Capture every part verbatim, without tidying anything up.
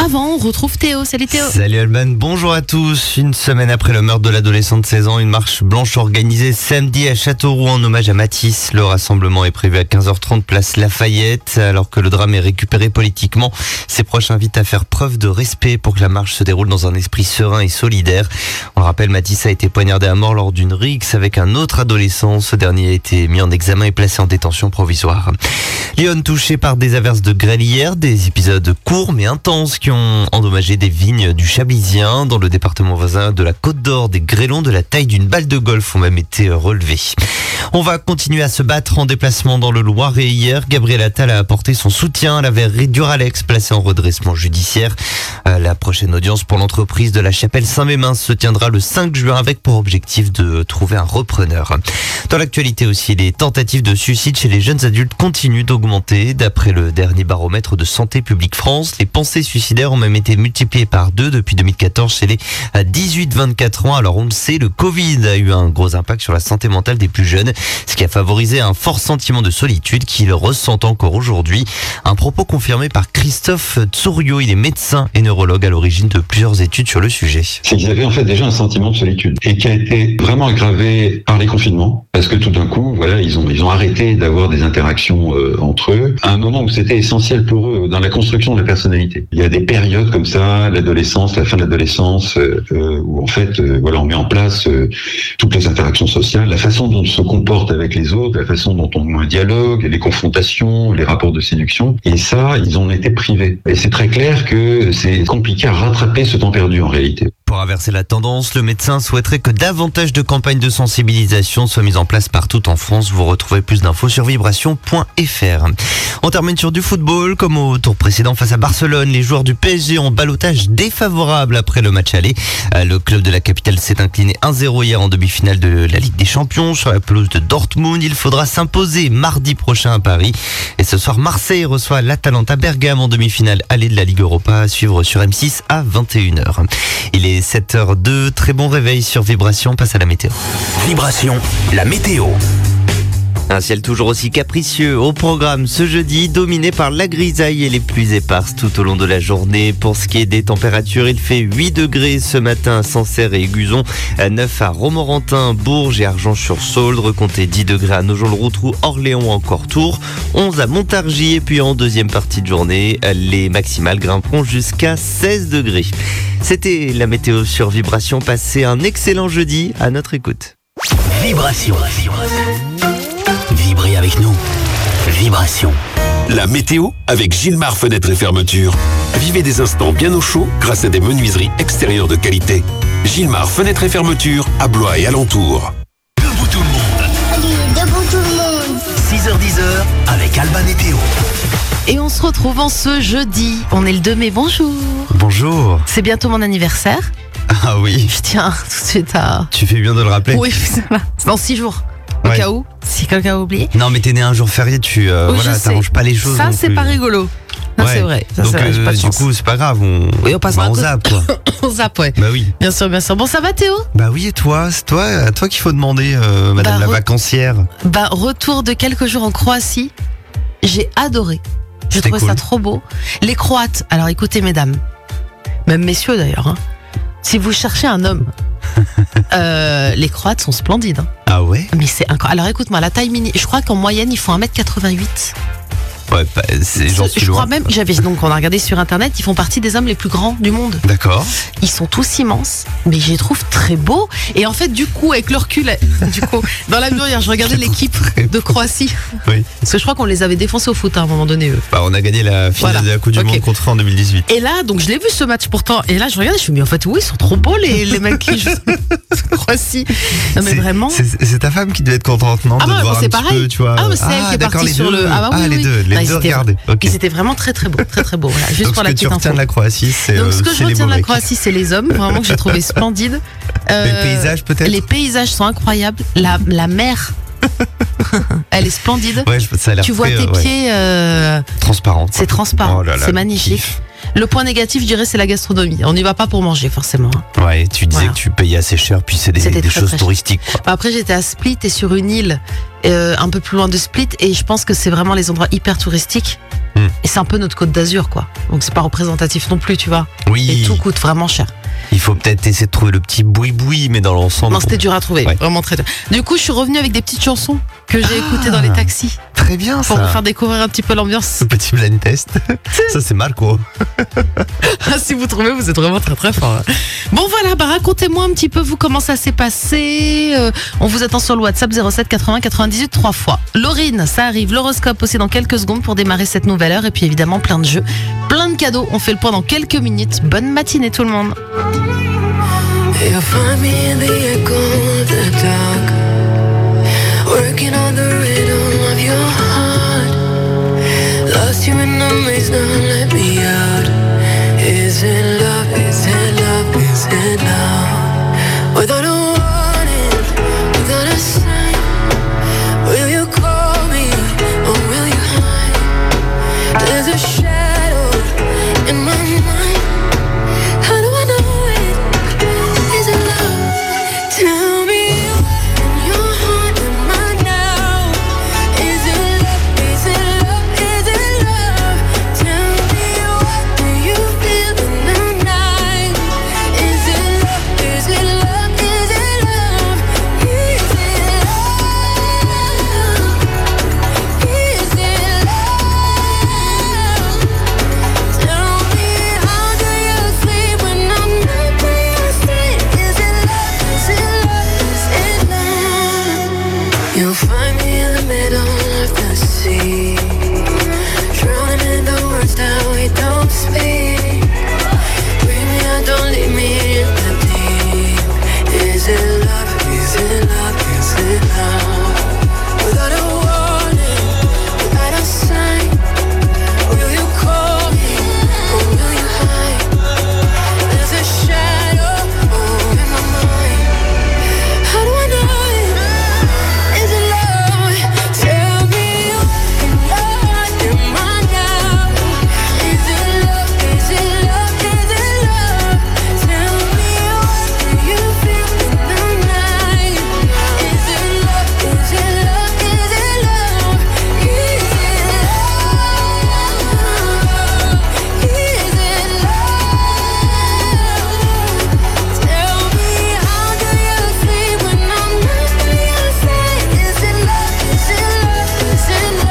avant, on retrouve Théo. Salut Théo. Salut Alban, bonjour à tous. Une semaine après le meurtre de l'adolescent de seize ans, une marche blanche organisée samedi à Châteauroux en hommage à Matisse. Le rassemblement est prévu à quinze heures trente place Lafayette. Alors que le drame est récupéré politiquement, ses proches invitent à faire preuve de respect pour que la marche se déroule dans un esprit serein et solidaire. On le rappelle, Matisse a été poignardé à mort lors d'une rixe avec un autre adolescent. Ce dernier a été mis en examen et placé en détention provisoire. Lyon touché par des averses de grêle hier, des épisodes courts mais intenses qui ont endommagé des vignes du Chablisien. Dans le département voisin de la Côte d'Or, des grêlons de la taille d'une balle de golf ont même été relevés. On va continuer à se battre en déplacement dans le Loiret. Hier, Gabriel Attal a apporté son soutien à la verrerie Duralex, placée en redressement judiciaire. La prochaine audience pour l'entreprise de la Chapelle Saint-Mémin se tiendra le cinq juin avec pour objectif de trouver un repreneur. Dans l'actualité aussi, les tentatives de suicide chez les jeunes adultes continuent d'augmenter. D'après le dernier baromètre de Santé publique France, les pensées suicidaires ont même été multipliées par deux depuis deux mille quatorze chez les dix-huit vingt-quatre ans. Alors on le sait, le Covid a eu un gros impact sur la santé mentale des plus jeunes, ce qui a favorisé un fort sentiment de solitude qu'ils ressentent encore aujourd'hui. Un propos confirmé par Christophe Tsouriau, il est médecin et neurologue à l'origine de plusieurs études sur le sujet. C'est qu'ils avaient en fait déjà un sentiment de solitude et qui a été vraiment aggravé par les confinements, parce que tout d'un coup, voilà, ils ont ils ont arrêté d'avoir des interactions euh, entre eux à un moment où c'était essentiel pour eux dans la construction de la personnalité. Il y a des périodes comme ça, l'adolescence, la fin de l'adolescence, euh, où en fait, euh, voilà, on met en place euh, toutes les interactions sociales, la façon dont on se comporte avec les autres, la façon dont on dialogue, les confrontations, les rapports de séduction. Et ça, ils en étaient privés. Et c'est très clair que c'est compliqué à rattraper ce temps perdu en réalité. Pour inverser la tendance, le médecin souhaiterait que davantage de campagnes de sensibilisation soient mises en place partout en France. Vous retrouvez plus d'infos sur vibration point f r. On termine sur du football. Comme au tour précédent face à Barcelone, les joueurs du P S G ont ballottage défavorable après le match aller. Le club de la capitale s'est incliné un zéro hier en demi-finale de la Ligue des Champions sur la pelouse de Dortmund. Il faudra s'imposer mardi prochain à Paris. Et ce soir, Marseille reçoit l'Atalanta Bergame en demi-finale aller de la Ligue Europa à suivre sur M six à vingt et une heures. Il est sept heures deux, très bon réveil sur Vibration, passe à la météo. Vibration, la météo. Un ciel toujours aussi capricieux au programme ce jeudi, dominé par la grisaille et les pluies éparses tout au long de la journée. Pour ce qui est des températures, il fait huit degrés ce matin à Sancerre et Aiguzon, neuf à Romorantin, Bourges et Argenches-sur-Sauldre, comptez dix degrés à Nogent-le-Rotrou, Orléans ou encore Tours, onze à Montargis et puis en deuxième partie de journée, les maximales grimperont jusqu'à seize degrés. C'était la météo sur Vibration, passez un excellent jeudi à notre écoute. Vibration. Vibrez avec nous. Vibration. La météo avec Gilmar Fenêtres et Fermetures. Vivez des instants bien au chaud grâce à des menuiseries extérieures de qualité. Gilmar Fenêtres et Fermetures à Blois et alentours. Debout tout le monde. Allez, debout tout le monde. six heures dix avec Alban et Théo. Et on se retrouve en ce jeudi. On est le deux mai. Bonjour. Bonjour. C'est bientôt mon anniversaire. Ah oui. Je tiens tout de suite à... Tu fais bien de le rappeler. Oui, c'est dans six jours. Au Ouais. cas où, si quelqu'un a oublié. Non mais t'es né un jour férié, tu euh, Oui, voilà, je sais. t'arranges pas les choses. Ça, non c'est plus. pas rigolo. Non, Ouais. c'est vrai. Ça, Donc c'est vrai, j'ai euh, pas de du chance. coup c'est pas grave, on, Oui, on passe bah, à on côté. zappe quoi. On zappe, ouais. Bah oui. Bien sûr, bien sûr. Bon, ça va Théo? Bah oui, et toi, c'est toi, à toi qu'il faut demander, euh, Madame Bah, la re- vacancière. Bah, retour de quelques jours en Croatie. J'ai adoré. J'ai C'était trouvé cool. ça trop beau. Les Croates, alors écoutez mesdames, même messieurs d'ailleurs, hein. Si vous cherchez un homme, euh, les Croates sont splendides. Hein. Ah ouais. Mais c'est incroyable. Alors écoute-moi, la taille mini, je crois qu'en moyenne, ils font un mètre quatre-vingt-huit. Ouais, bah, c'est j'en suis Je crois loin. même, j'avais donc on a regardé sur internet, ils font partie des hommes les plus grands du monde. D'accord. Ils sont tous immenses, mais je les trouve très beaux. Et en fait, du coup, avec le recul, du coup, dans l'avion hier, je regardais Je les trouve l'équipe très de Croatie. Oui. Parce que je crois qu'on les avait défoncés au foot à un moment donné, eux. Bah on a gagné la finale Voilà. de la Coupe du Ok. Monde contre eux en deux mille dix-huit. Et là, donc je l'ai vu ce match pourtant. Et là, je regardais, je me suis dit, mais en fait, oui, ils sont trop beaux, les, les mecs qui jouent en Croatie. Non, mais C'est- vraiment. C'est c'est ta femme qui devait être contente, non? Ah de non, te voir c'est un petit pareil. peu, tu vois. Ah, mais c'est elle qui est d'accord, partie les sur deux. le. Ah, bah oui, les oui. deux, les Non, ils deux étaient- regardez. Ok. Ils étaient vraiment très très beaux, très très beaux. Voilà, juste Donc pour ce la que tu petite retiens info. de la Croatie, c'est Donc euh, ce que je c'est les retiens beaux de la mecs. Croatie, c'est les hommes, vraiment que j'ai trouvé splendides. Euh, Les paysages peut-être. Les paysages sont incroyables. La, la mer, elle est splendide. Ouais, je- ça a l'air Tu vois très, tes euh, ouais, pieds, euh, transparent. c'est transparent, Oh là là, c'est le magnifique. kiff. Le point négatif, je dirais, c'est la gastronomie. On n'y va pas pour manger, forcément. Hein. Ouais, tu disais Voilà. que tu payais assez cher, puis c'est des, C'était des très, choses très cher. touristiques. Quoi. Bah, après, j'étais à Split et sur une île euh, un peu plus loin de Split, et je pense que c'est vraiment les endroits hyper touristiques. Hmm. Et c'est un peu notre Côte d'Azur, quoi. Donc c'est pas représentatif non plus, tu vois. Oui, Et tout coûte vraiment cher. il faut peut-être essayer de trouver le petit boui-boui, mais dans l'ensemble. Non, c'était dur à trouver, Ouais. vraiment très dur. Du coup, je suis revenue avec des petites chansons que j'ai Ah. écoutées dans les taxis Très bien pour ça. vous faire découvrir un petit peu l'ambiance. Petit blind test. Ça, c'est Marco. Si vous trouvez, vous êtes vraiment très très fort. Bon voilà, bah racontez-moi un petit peu vous comment ça s'est passé. Euh, on vous attend sur le WhatsApp zéro sept quatre-vingts quatre-vingt-dix-huit trois fois. Laurine, ça arrive. L'horoscope aussi dans quelques secondes pour démarrer cette nouvelle heure. Et puis évidemment plein de jeux, plein de cadeaux. On fait le point dans quelques minutes. Bonne matinée tout le monde. You'll find me in the echo of the dark, working on the rhythm of your heart. Lost you in the maze, now let me out. Is it love, is it love, is it love? Without a warning, without a sign, will you call me or will you hide? There's a shadow in my mind. How do I know it? Is it love? Tell me in your heart, am I now? Is it love? Is it love? Is it love? Tell me what do you feel in the night? Is it love? Is it love? Is it love? Is it love? Is it love? Tell me how do you sleep when I'm not by your side? Is it love? Is it love? Is it love? You'll find me in the middle of the sea, drowning in the words that we don't speak. Bring me out, don't leave me in the deep. Is it love? Is it love? Is it love? Without a warning, without a sign, will you call me or will you hide? There's a shadow over my mind. How do I know it? Is it love? Tell me what in your heart am I now? Is it love? Is it love? Is it love? Tell me what do you feel in the night? Is it love? Is it love? Is it love? Is it love? Is it love? Tell me how do you sleep when I'm not by your side? Is it love? Is it love? Is it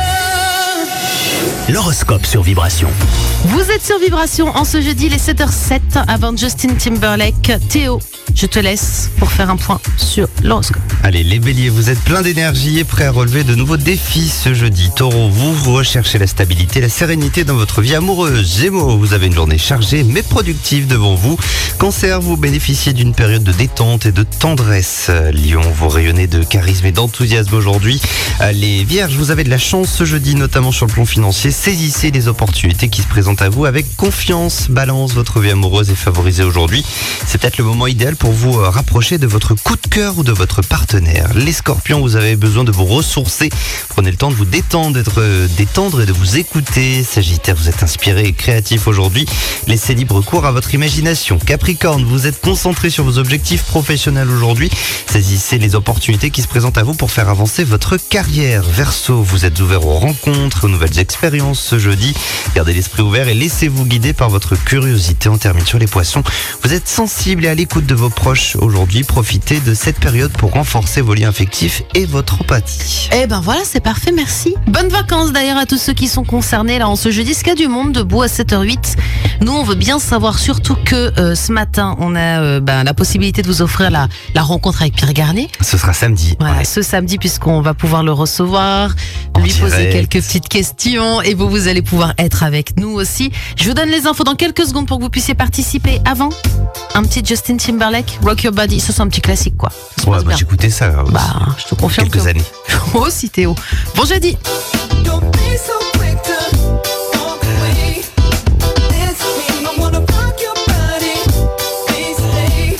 love? L'horoscope sur Vibration. Vous êtes sur Vibration en ce jeudi, les sept heures zéro sept, avant Justin Timberlake. Théo, je te laisse pour faire un point sur l'horoscope. Allez, les béliers, vous êtes plein d'énergie et prêts à relever de nouveaux défis ce jeudi. Taureau, vous, vous recherchez la stabilité, la sérénité dans votre vie amoureuse. Gémeaux, vous avez une journée chargée mais productive devant vous. Cancer, vous bénéficiez d'une période de détente et de tendresse. Lion, vous rayonnez de charisme et d'enthousiasme aujourd'hui. Les Vierges, vous avez de la chance ce jeudi, notamment sur le plan financier. Saisissez les opportunités qui se présentent à vous avec confiance. Balance, votre vie amoureuse est favorisée aujourd'hui. C'est peut-être le moment idéal pour vous euh, rapprocher de votre coup de cœur ou de votre partenaire. Les Scorpions, vous avez besoin de vous ressourcer. Prenez le temps de vous détendre, d'être euh, détendre et de vous écouter. Sagittaire, vous êtes inspiré et créatif aujourd'hui. Laissez libre cours à votre imagination. Capricorne, vous êtes concentré sur vos objectifs professionnels aujourd'hui. Saisissez les opportunités qui se présentent à vous pour faire avancer votre carrière. Verseau, vous êtes ouvert aux rencontres, aux nouvelles expériences ce jeudi. Gardez l'esprit ouvert et laissez-vous guider par votre curiosité. On termine sur les Poissons. Vous êtes sensible et à l'écoute de vos proches aujourd'hui. Profitez de cette période pour renforcer vos liens affectifs et votre empathie. Eh ben voilà, c'est parfait, merci. Bonnes vacances d'ailleurs à tous ceux qui sont concernés là en ce jeudi. Est-ce qu'il y a du monde debout à sept heures zéro huit? Nous, on veut bien savoir, surtout que euh, ce matin, on a euh, ben, la possibilité de vous offrir la, la rencontre avec Pierre Garnier. Ce sera samedi. Voilà, Ouais. ce samedi, puisqu'on va pouvoir le recevoir, En lui poser direct. quelques petites questions et vous, vous allez pouvoir être avec nous aussi. Je vous donne les infos dans quelques secondes pour que vous puissiez participer. Avant, un petit Justin Timberlake, Rock Your Body, ça c'est un petit classique quoi. Ça se Ouais, passe bah, bien. j'écoutais ça. euh, Bah, je te confirme quelques que... années. Moi aussi Théo. Bon jeudi. Don't be so quick to walk away. That's me. I wanna rock your body. Please stay.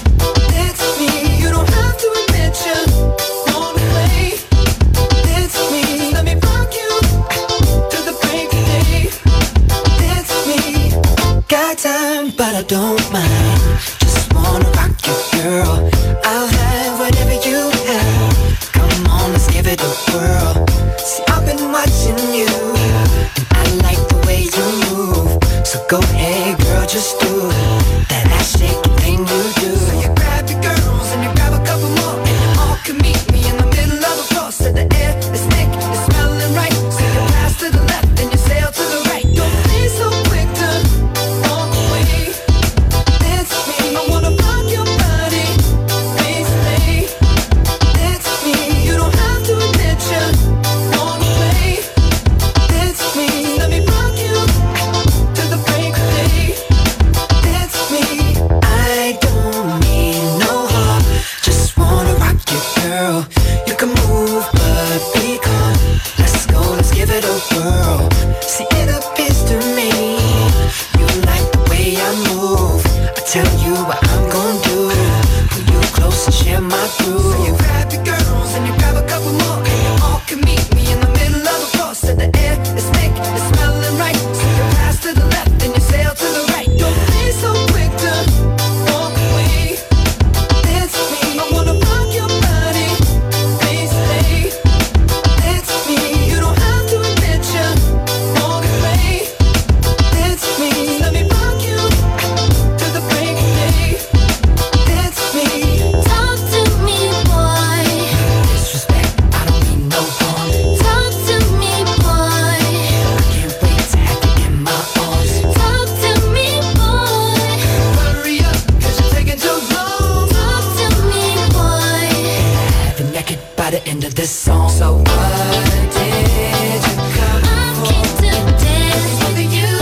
That's me. You don't have to admit you wanna play. That's me. Just let me rock you to the break of day. That's me. my time, but I don't mind. Just wanna rock you, girl. I'll have whatever you have. Come on, let's give it a whirl. See, I've been watching you, and I like the way you move. So go ahead, girl, just do that ass shaking thing you do. So you grab your girls and you grab a couple more, and you all can meet me in the middle of the floor. So the air is thick, it's smelling right. So you pass to the left and you sail to the right. Don't be so quick to walk away. Dance with me, I wanna rock your body. Please stay. Dance with me, you don't have to admit you wanna play. Dance with me, let me rock you to the break of day. Dance with me, I don't need no heart. Just wanna rock you, girl. You can move, but be calm. Let's go, let's give it a whirl. See, it appears to me you like the way I move. I tell you what I'm gonna do. Pull you close and share my groove. So you grab your girls and you grab a couple more, and you all can meet me in the middle of the floor. So the air is thick, it's smelling right. So you pass to the left and you sail to the right. Don't be so quick to walk away. Dance with me, I wanna rock your body. Please stay. Dance with me, you don't have to admit you wanna play. Dance with me, let me rock you to the break of day. Dance with me. Talk to me, boy. Disrespect, I don't mean no harm. Talk to me, boy. I can't wait to have you in my arms. Talk to me, boy. Hurry up, cause you're taking too long. Talk to me, boy. Have you naked by the end of this song. So what did you come I came to dance with you.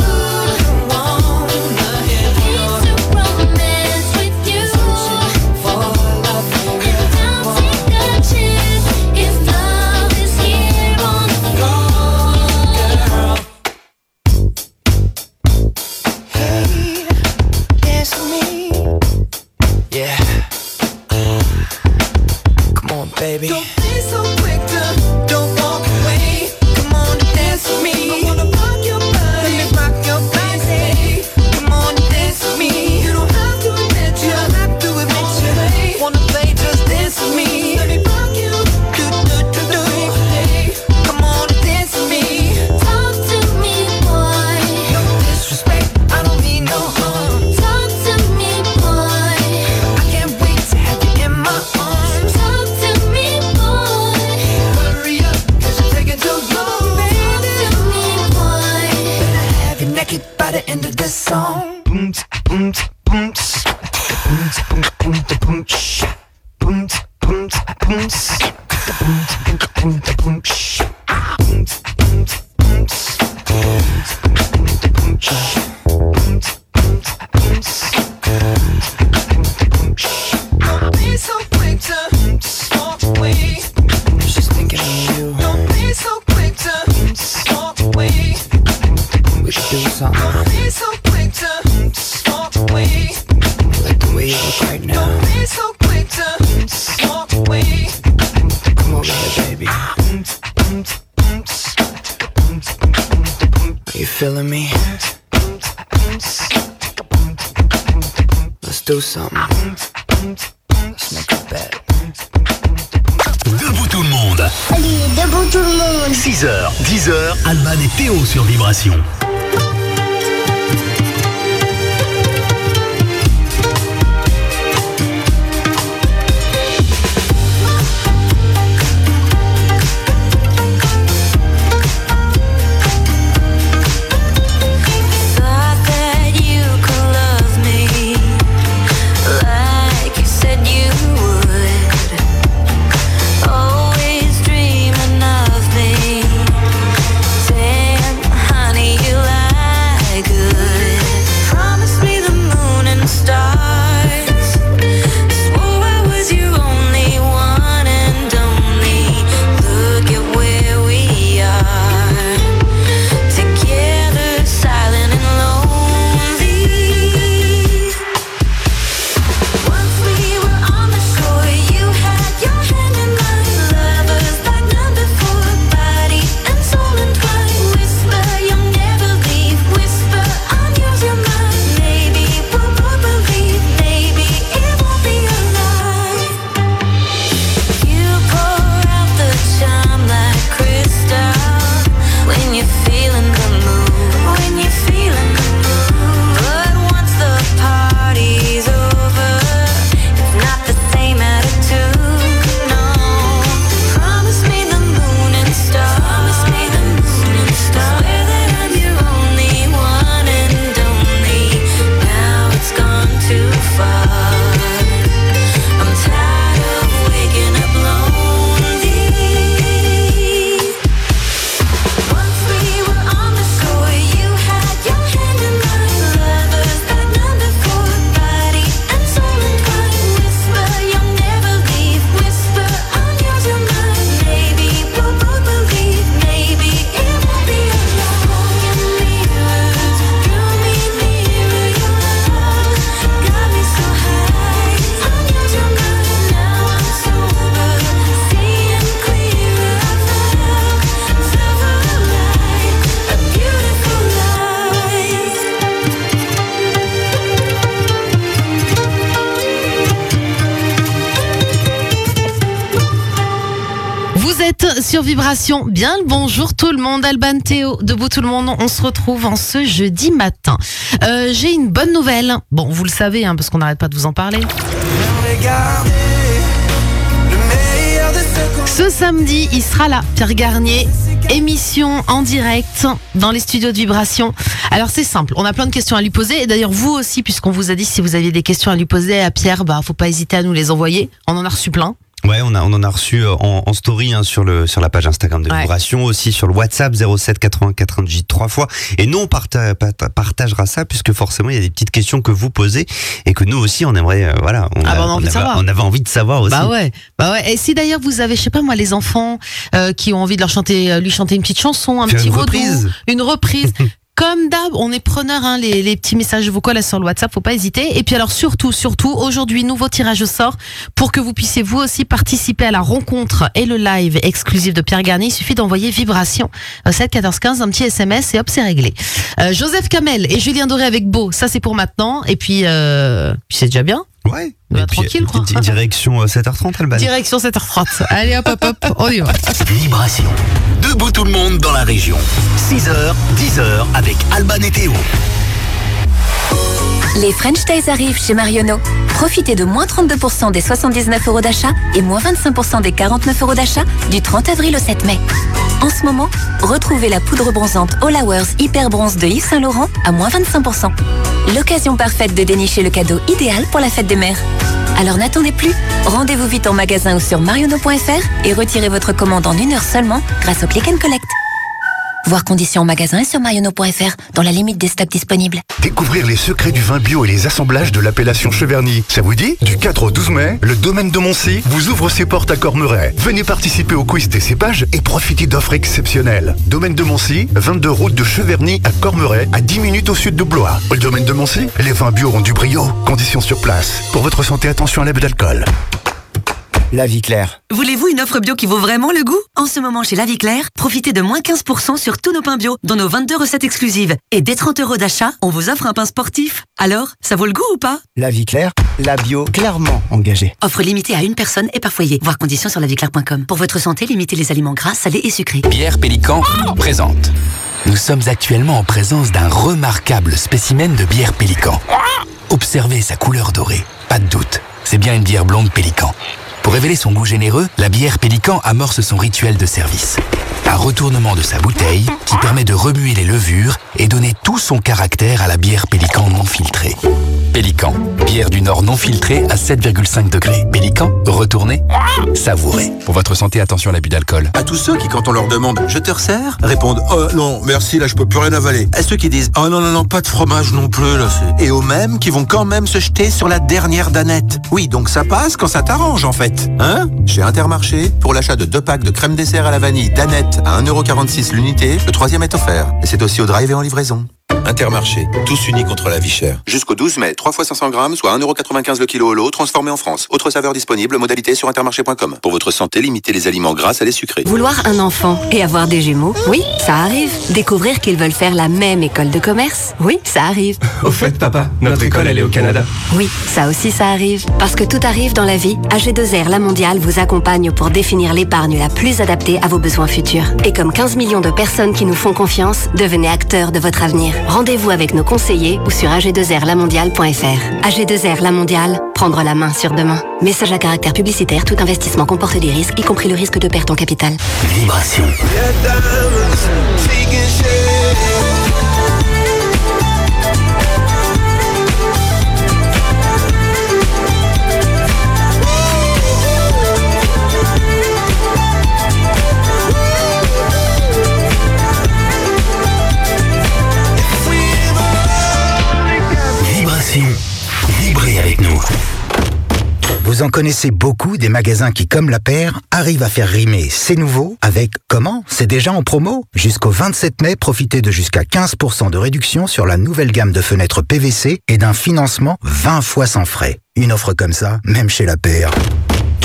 wanna hear? Came to romance with you. For love, And I'll take a chance if love is here on the floor. hey, dance with me. Yeah. Come on, baby. Don't be so quick to don't walk away. Come on and dance with me. I wanna rock your body. Let me rock your body. Come on and dance with me. You don't have to admit you. don't have to admit you. Play. Wanna play? Just dance with me. Let me rock you. Do do do do. Come on and dance with me. Talk to me, boy. No disrespect, I don't mean no harm. Talk to me, boy. I can't wait to have you in my arms. Talk to me, boy. Hurry up, cause you're taking too long, Talk baby. to me, boy. Have you naked by the end of this song. Boom, boom, boom, boom, boom, boom, boom, boom, boom, boom, boom, boom, boom, Don't be so quick to walk away. She's thinking of you. Don't be so quick to walk away. We should do something. Don't be so quick to walk away. Like the way you look right now. Don't be so quick to walk away. Come over here, baby. Are you feeling me? Let's do something. Let's make a bet. Debout tout le monde. Allez, debout tout le monde. six heures, dix heures, Alban et Théo sur Vibration. Thought that you could love me like you said you would. Always dreaming of me. Damn, honey, you Vous êtes sur Vibration. Bien le bonjour tout le monde. Alban, Théo, debout tout le monde. On se retrouve en ce jeudi matin. Euh, j'ai une bonne nouvelle. Bon, vous le savez, hein, parce qu'on n'arrête pas de vous en parler. Ce samedi, il sera là, Pierre Garnier. Émission en direct dans les studios de Vibration. Alors c'est simple, on a plein de questions à lui poser. Et d'ailleurs vous aussi, puisqu'on vous a dit si vous aviez des questions à lui poser à Pierre, bah faut pas hésiter à nous les envoyer. On en a reçu plein. Ouais, on a on en a reçu en, en story hein, sur le sur la page Instagram de Ouais. Vibration, aussi sur le WhatsApp zéro sept quatre-vingts quatre-vingt-dix trois fois. Et nous on parta- parta- partagera ça puisque forcément il y a des petites questions que vous posez et que nous aussi on aimerait euh, voilà. On, Ah bah, on a envie de avait, savoir. on avait envie de savoir aussi. Bah ouais, bah ouais. Et si d'ailleurs vous avez, je sais pas moi, les enfants euh, qui ont envie de leur chanter, euh, lui chanter une petite chanson, un Faire petit une mot reprise. doux, une reprise. Comme d'hab, on est preneur, hein, les, les petits messages vocaux là sur le WhatsApp, faut pas hésiter. Et puis alors surtout, surtout, aujourd'hui, nouveau tirage au sort pour que vous puissiez vous aussi participer à la rencontre et le live exclusif de Pierre Garnier. Il suffit d'envoyer Vibration euh, sept quatorze quinze, un petit S M S et hop, c'est réglé. Euh, Joseph Kamel et Julien Doré avec Beau, ça c'est pour maintenant. Et puis, euh, puis c'est déjà bien. Ouais. Bah, Et puis, tranquille, quoi. di- Direction euh, sept heures trente Alban. Direction sept heures trente. Allez hop, hop, hop, on y va. Vibration. Debout tout le monde dans la région. six heures, dix heures avec Alban et Théo. Les French Days arrivent chez Marionneau. Profitez de moins trente-deux pour cent des soixante-dix-neuf euros d'achat et moins vingt-cinq pour cent des quarante-neuf euros d'achat du trente avril au sept mai. En ce moment, retrouvez la poudre bronzante All Hours Hyper Bronze de Yves Saint Laurent à moins vingt-cinq pour cent. L'occasion parfaite de dénicher le cadeau idéal pour la fête des mères. Alors n'attendez plus, rendez-vous vite en magasin ou sur marionneau point f r et retirez votre commande en une heure seulement grâce au Click and Collect. Voir conditions en magasin et sur marionneau point f r dans la limite des stocks disponibles. Découvrir les secrets du vin bio et les assemblages de l'appellation Cheverny. Ça vous dit? Du quatre au douze mai, le domaine de Moncy vous ouvre ses portes à Cormeray. Venez participer au quiz des cépages et profitez d'offres exceptionnelles. Domaine de Moncy, vingt-deux route de Cheverny à Cormeray, à dix minutes au sud de Blois. Le domaine de Moncy, les vins bio ont du brio. Conditions sur place. Pour votre santé, attention à l'abus d'alcool. La Vie Claire. Voulez-vous une offre bio qui vaut vraiment le goût? En ce moment, chez La Vie Claire, profitez de moins quinze pour cent sur tous nos pains bio, dont nos vingt-deux recettes exclusives. Et dès trente euros d'achat, on vous offre un pain sportif. Alors, ça vaut le goût ou pas? La Vie Claire, la bio clairement engagée. Offre limitée à une personne et par foyer. Voir conditions sur la vie claire point com. Pour votre santé, limitez les aliments gras, salés et sucrés. Bière Pélican présente. Nous sommes actuellement en présence d'un remarquable spécimen de bière Pélican. Observez sa couleur dorée. Pas de doute, c'est bien une bière blonde Pélican. Pour révéler son goût généreux, la bière Pélican amorce son rituel de service. Un retournement de sa bouteille qui permet de remuer les levures et donner tout son caractère à la bière Pélican non filtrée. Pélican, bière du Nord non filtrée à sept virgule cinq degrés. Pélican, retournez, savourez. Pour votre santé, attention à l'abus d'alcool. À tous ceux qui, quand on leur demande « Je te resserre ?» répondent « Oh non, merci, là je peux plus rien avaler. » À ceux qui disent « Oh non, non, non, pas de fromage non plus, là c'est... » Et aux mêmes qui vont quand même se jeter sur la dernière danette. Oui, donc ça passe quand ça t'arrange en fait. Hein? Chez Intermarché, pour l'achat de deux packs de crème dessert à la vanille danette à un euro quarante-six l'unité, le troisième est offert. Et c'est aussi au drive et en livraison. Intermarché, tous unis contre la vie chère. Jusqu'au douze mai, trois fois cinq cents grammes, soit un euro quatre-vingt-quinze le kilo au lot, transformé en France. Autre saveur disponible, modalité sur intermarché point com. Pour votre santé, limitez les aliments gras à les sucrés. Vouloir un enfant et avoir des jumeaux, oui, ça arrive. Découvrir qu'ils veulent faire la même école de commerce, oui, ça arrive. Au fait, papa, notre école, elle est au Canada. Oui, ça aussi, ça arrive. Parce que tout arrive dans la vie, A G deux R La Mondiale vous accompagne pour définir l'épargne la plus adaptée à vos besoins futurs. Et comme quinze millions de personnes qui nous font confiance, devenez acteurs de votre avenir. Rendez-vous avec nos conseillers ou sur a g deux r la mondiale point f r. A G deux R La Mondiale, prendre la main sur demain. Message à caractère publicitaire, tout investissement comporte des risques, y compris le risque de perte en capital. Vibration. Vibration. Vibrez avec nous. Vous en connaissez beaucoup des magasins qui, comme la paire, arrivent à faire rimer c'est nouveau avec comment? C'est déjà en promo? Jusqu'au vingt-sept mai, profitez de jusqu'à quinze pour cent de réduction sur la nouvelle gamme de fenêtres P V C et d'un financement vingt fois sans frais. Une offre comme ça, même chez la paire.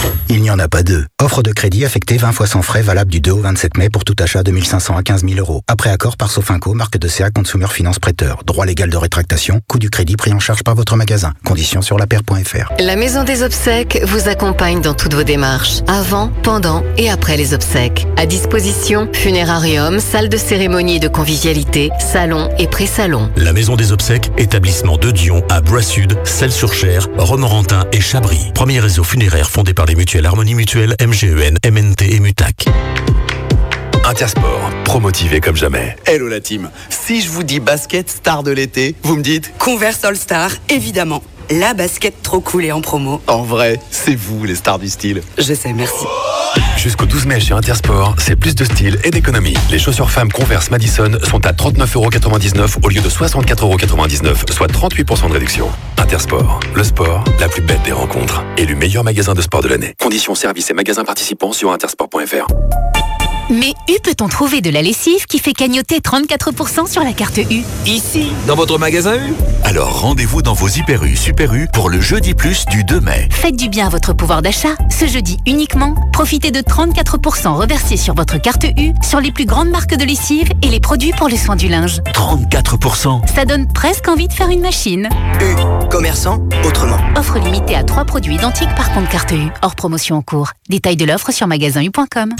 Il n'y en a pas deux. Offre de crédit affectée vingt fois sans frais, valable du deux au vingt-sept mai pour tout achat de mille cinq cents à quinze mille euros. Après accord par Sofinco, marque de C A Consumer Finance Prêteur. Droit légal de rétractation, coût du crédit pris en charge par votre magasin. Conditions sur la paire point f r. La Maison des Obsèques vous accompagne dans toutes vos démarches, avant, pendant et après les obsèques. À disposition, funérarium, salle de cérémonie et de convivialité, salon et pré-salon. La Maison des Obsèques, établissement de Dion à Bois-Sud, Celles-sur-Cher, Romorantin et Chabris. Premier réseau funéraire fondé par les mutuelles Harmonie Mutuelle, M G E N, M N T et Mutac. Intersport, promotivé comme jamais. Hello la team. Si je vous dis basket star de l'été, vous me dites Converse All Star, évidemment. La basket trop cool et en promo. En vrai, c'est vous les stars du style. Je sais, merci. Jusqu'au douze mai chez Intersport, c'est plus de style et d'économie. Les chaussures femmes Converse Madison sont à trente-neuf euros quatre-vingt-dix-neuf au lieu de soixante-quatre euros quatre-vingt-dix-neuf, soit trente-huit pour cent de réduction. Intersport, le sport, la plus belle des rencontres. Élu meilleur magasin de sport de l'année. Conditions, services et magasins participants sur intersport point f r. Mais U peut-on trouver de la lessive qui fait cagnotter trente-quatre pour cent sur la carte U? Ici, dans votre magasin U. Alors rendez-vous dans vos Hyper U, Super U pour le Jeudi Plus du deux mai. Faites du bien à votre pouvoir d'achat. Ce jeudi uniquement, profitez de trente-quatre pour cent reversés sur votre carte U sur les plus grandes marques de lessive et les produits pour le soin du linge. trente-quatre pour cent. Ça donne presque envie de faire une machine. U, commerçant autrement. Offre limitée à trois produits identiques par compte carte U. Hors promotion en cours. Détail de l'offre sur magasin u point com.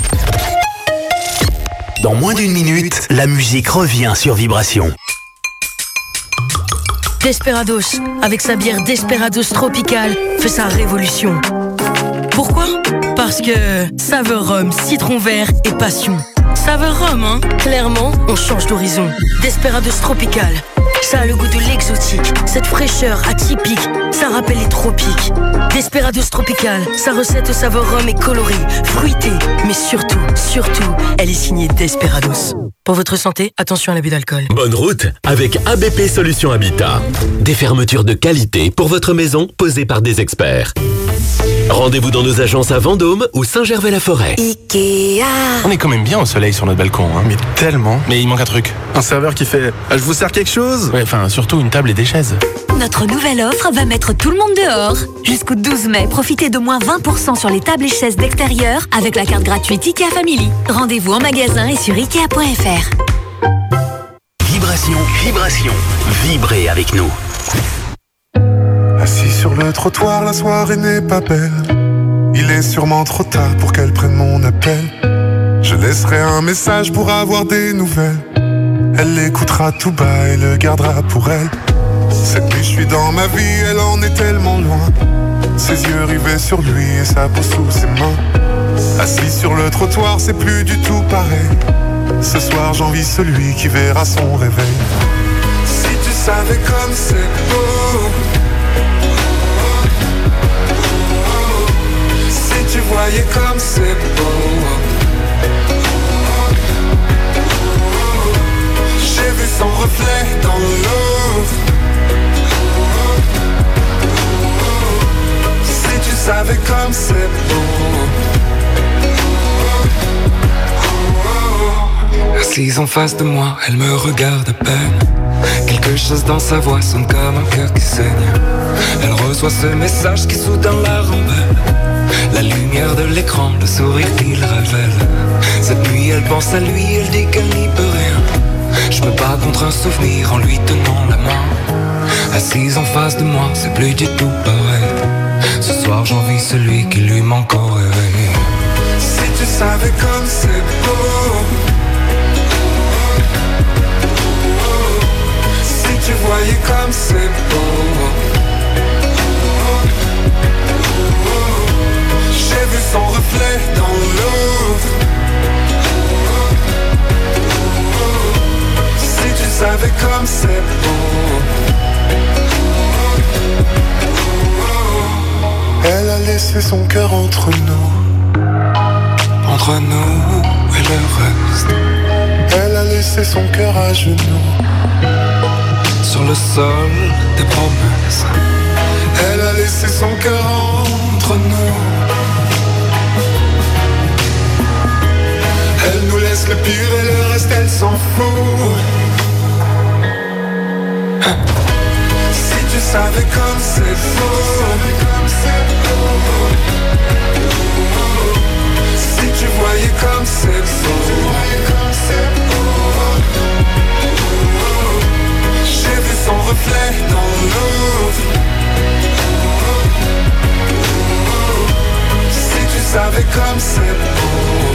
Dans moins d'une minute, la musique revient sur Vibration. Desperados, avec sa bière Desperados Tropical, fait sa révolution. Pourquoi? Parce que saveur rhum, citron vert et passion. Saveur rhum, hein? Clairement, on change d'horizon. Desperados Tropical, ça a le goût de l'exotique, cette fraîcheur atypique, ça rappelle les tropiques. Desperados Tropical, sa recette au saveur rhum est colorée, fruitée, mais surtout, surtout, elle est signée Desperados. Pour votre santé, attention à l'abus d'alcool. Bonne route avec A B P Solutions Habitat. Des fermetures de qualité pour votre maison posées par des experts. Rendez-vous dans nos agences à Vendôme ou Saint-Gervais-la-Forêt. Ikea. On est quand même bien au soleil sur notre balcon, hein. Mais tellement. Mais il manque un truc. Un serveur qui fait ah, « Je vous sers quelque chose ?» Ouais, enfin, surtout une table et des chaises. Notre nouvelle offre va mettre tout le monde dehors. Jusqu'au douze mai, profitez de moins vingt pour cent sur les tables et chaises d'extérieur avec la carte gratuite Ikea Family. Rendez-vous en magasin et sur ikea point f r. Vibration, vibration. Vibrez avec nous. Assis sur le trottoir, la soirée n'est pas belle. Il est sûrement trop tard pour qu'elle prenne mon appel. Je laisserai un message pour avoir des nouvelles. Elle l'écoutera tout bas et le gardera pour elle. Cette nuit je suis dans ma vie, elle en est tellement loin. Ses yeux rivés sur lui et sa peau sous ses mains. Assis sur le trottoir, c'est plus du tout pareil. Ce soir j'envie celui qui verra son réveil. Si tu savais comme c'est beau, si tu voyais comme c'est beau. J'ai vu son reflet dans l'eau. Si tu savais comme c'est beau. Assise en face de moi, elle me regarde à peine. Quelque chose dans sa voix sonne comme un cœur qui saigne. Elle reçoit ce message qui soudain la rembelle. La lumière de l'écran, le sourire qu'il révèle. Cette nuit elle pense à lui, elle dit qu'elle n'y peut rien. Je me bats contre un souvenir en lui tenant la main. Assise en face de moi, c'est plus du tout pareil. Ce soir j'envie celui qui lui manque au réveil. Si tu savais comme c'est beau. Si tu voyais comme c'est beau. J'ai vu son reflet dans l'eau. Si tu savais comme c'est beau. Elle a laissé son cœur entre nous. Entre nous et le reste. Elle a laissé son cœur à genoux. Sur le sol des promesses. Elle a laissé son cœur entre nous. Elle nous laisse le pire et le reste elle s'en fout. Si tu savais comme c'est beau. comme c'est beau. J'ai vu son reflet dans l'eau. Si tu savais comme c'est beau.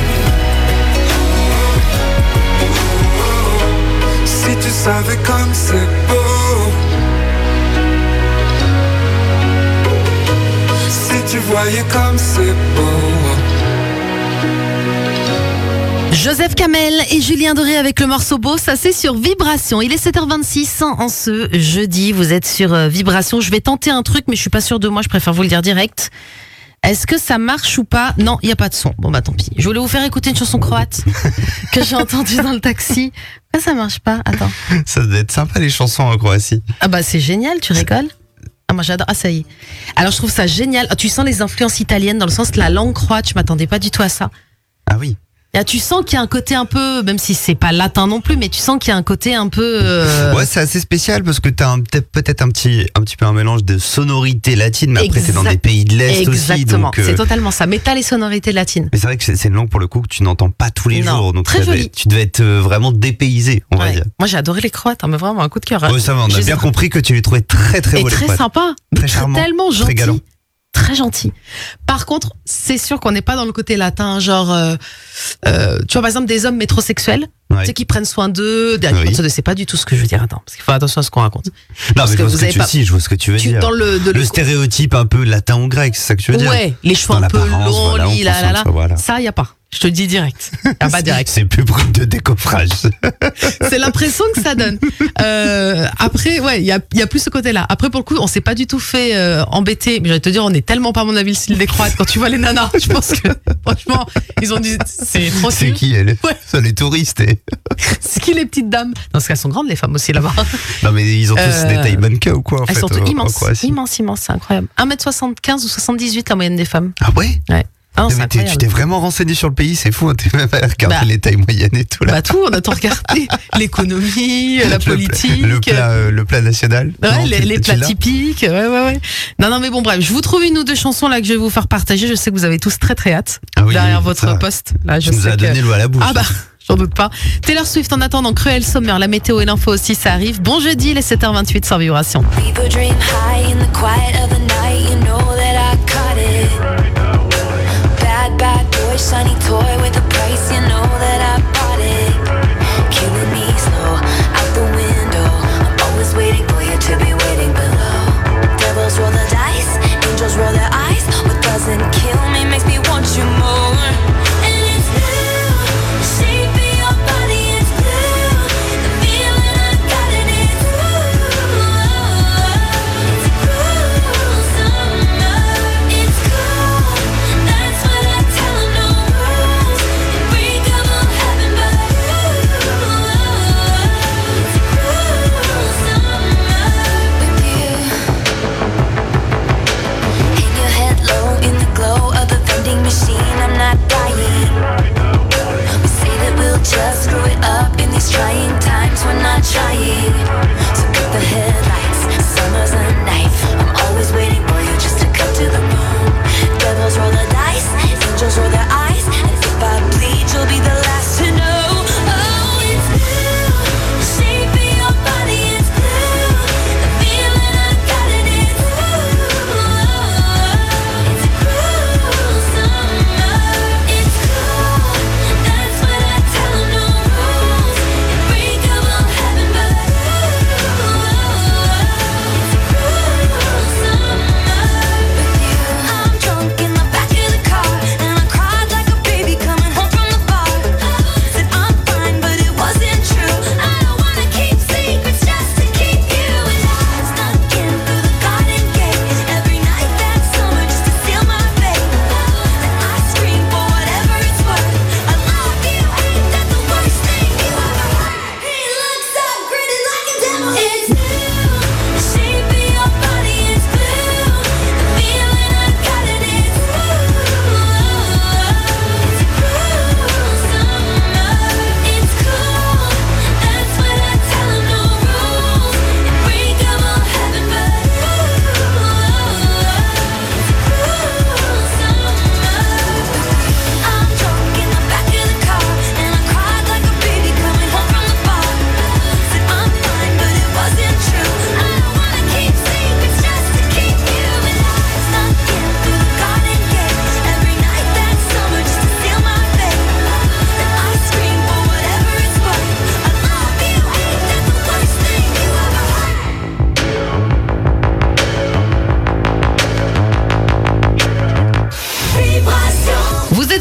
Si tu savais comme c'est beau. Si tu voyais comme c'est beau. Joseph Kamel et Julien Doré avec le morceau Beau, ça c'est sur Vibration. Il est sept heures vingt-six en ce jeudi, vous êtes sur Vibration. Je vais tenter un truc mais je suis pas sûre de moi, je préfère vous le dire direct. Est-ce que ça marche ou pas? Non, il n'y a pas de son. Bon bah tant pis. Je voulais vous faire écouter une chanson croate que j'ai entendue dans le taxi. Pourquoi ça marche pas? Attends. Ça doit être sympa les chansons en Croatie. Ah bah c'est génial, tu rigoles? Ah moi j'adore, ah ça y est. Alors je trouve ça génial. Ah, tu sens les influences italiennes dans le sens que la langue croate, je m'attendais pas du tout à ça. Ah oui. Là, tu sens qu'il y a un côté un peu, même si c'est pas latin non plus, mais tu sens qu'il y a un côté un peu. Euh... Ouais, c'est assez spécial parce que t'as un, peut-être un petit, un petit peu un mélange de sonorités latines, mais après exact... c'est dans des pays de l'Est Exactement. aussi. Exactement, euh... c'est totalement ça. Mais t'as les sonorités latines. Mais c'est vrai que c'est, c'est une langue pour le coup que tu n'entends pas tous les non, jours, donc très joli. Tu devais être vraiment dépaysé, on ouais. va dire. Moi j'ai adoré les Croates, hein, mais vraiment un coup de cœur. Ouais, ça va, on a bien compris que tu les trouvais très très beaux. Et très sympa, très charmant, tellement gentil. Très galant. Très gentil. Par contre, c'est sûr qu'on n'est pas dans le côté latin, genre, euh, euh, tu vois, par exemple, des hommes métrosexuels, ouais. tu sais, qui prennent soin d'eux, oui. c'est pas du tout ce que je veux dire, attends, parce qu'il faut faire attention à ce qu'on raconte. Non, parce mais je vois, ce que tu, pas... si, je vois ce que tu veux tu, dire. Dans le, de le, le stéréotype un peu latin ou grec, c'est ça que tu veux ouais, dire? Ouais, les cheveux un peu longs, voilà, li, là, là, là. Voilà. Ça, il n'y a pas. Je te le dis direct. Ah, pas direct. C'est plus brut de décoffrage. C'est l'impression que ça donne. Euh, après, ouais, il y a, y a plus ce côté-là. Après, pour le coup, on s'est pas du tout fait euh, embêter. Mais j'allais te dire, on est tellement pas, à mon avis, le style des Croates. Quand tu vois les nanas, je pense que, franchement, ils ont dit, c'est trop C'est qui, elle? Ouais. C'est les touristes. Et... C'est qui, les petites dames? Non, parce qu'elles sont grandes, les femmes aussi, là-bas. Non, mais ils ont tous euh, des tailles mannequins ou quoi, en elles fait? Elles sont au, immenses, immenses, immenses, c'est incroyable. un mètre soixante-quinze ou soixante-dix-huit, la moyenne des femmes. Ah ouais? Ouais. Ah non, mais tu t'es vraiment renseigné sur le pays, c'est fou, hein, t'es même allé regarder bah, les tailles moyennes et tout là. Bah tout, on a tout regardé, l'économie, la politique, le plat, euh, le plat national, ouais, non, les, les plats typiques, ouais ouais ouais. Non non mais bon bref, je vous trouve une ou deux chansons là que je vais vous faire partager. Je sais que vous avez tous très très hâte ah oui, derrière oui, votre ça. poste. Là, je tu nous as donné que... l'eau à la bouche. Ah bah. J'en doute pas. Taylor Swift en attendant Cruel Summer, la météo et l'info aussi, ça arrive. Bon jeudi, les sept heures vingt-huit sur Vibration. Shiny toy with a price, you know that I bought it. Killing me slow, out the window. I'm always waiting for you to be waiting below. Devils roll the dice, angels roll their eyes. What doesn't kill me makes me want you more. And it's blue, the shape of your body is blue. The feeling I got in it's blue. It's a cruel summer, it's cool. That's what I tell them.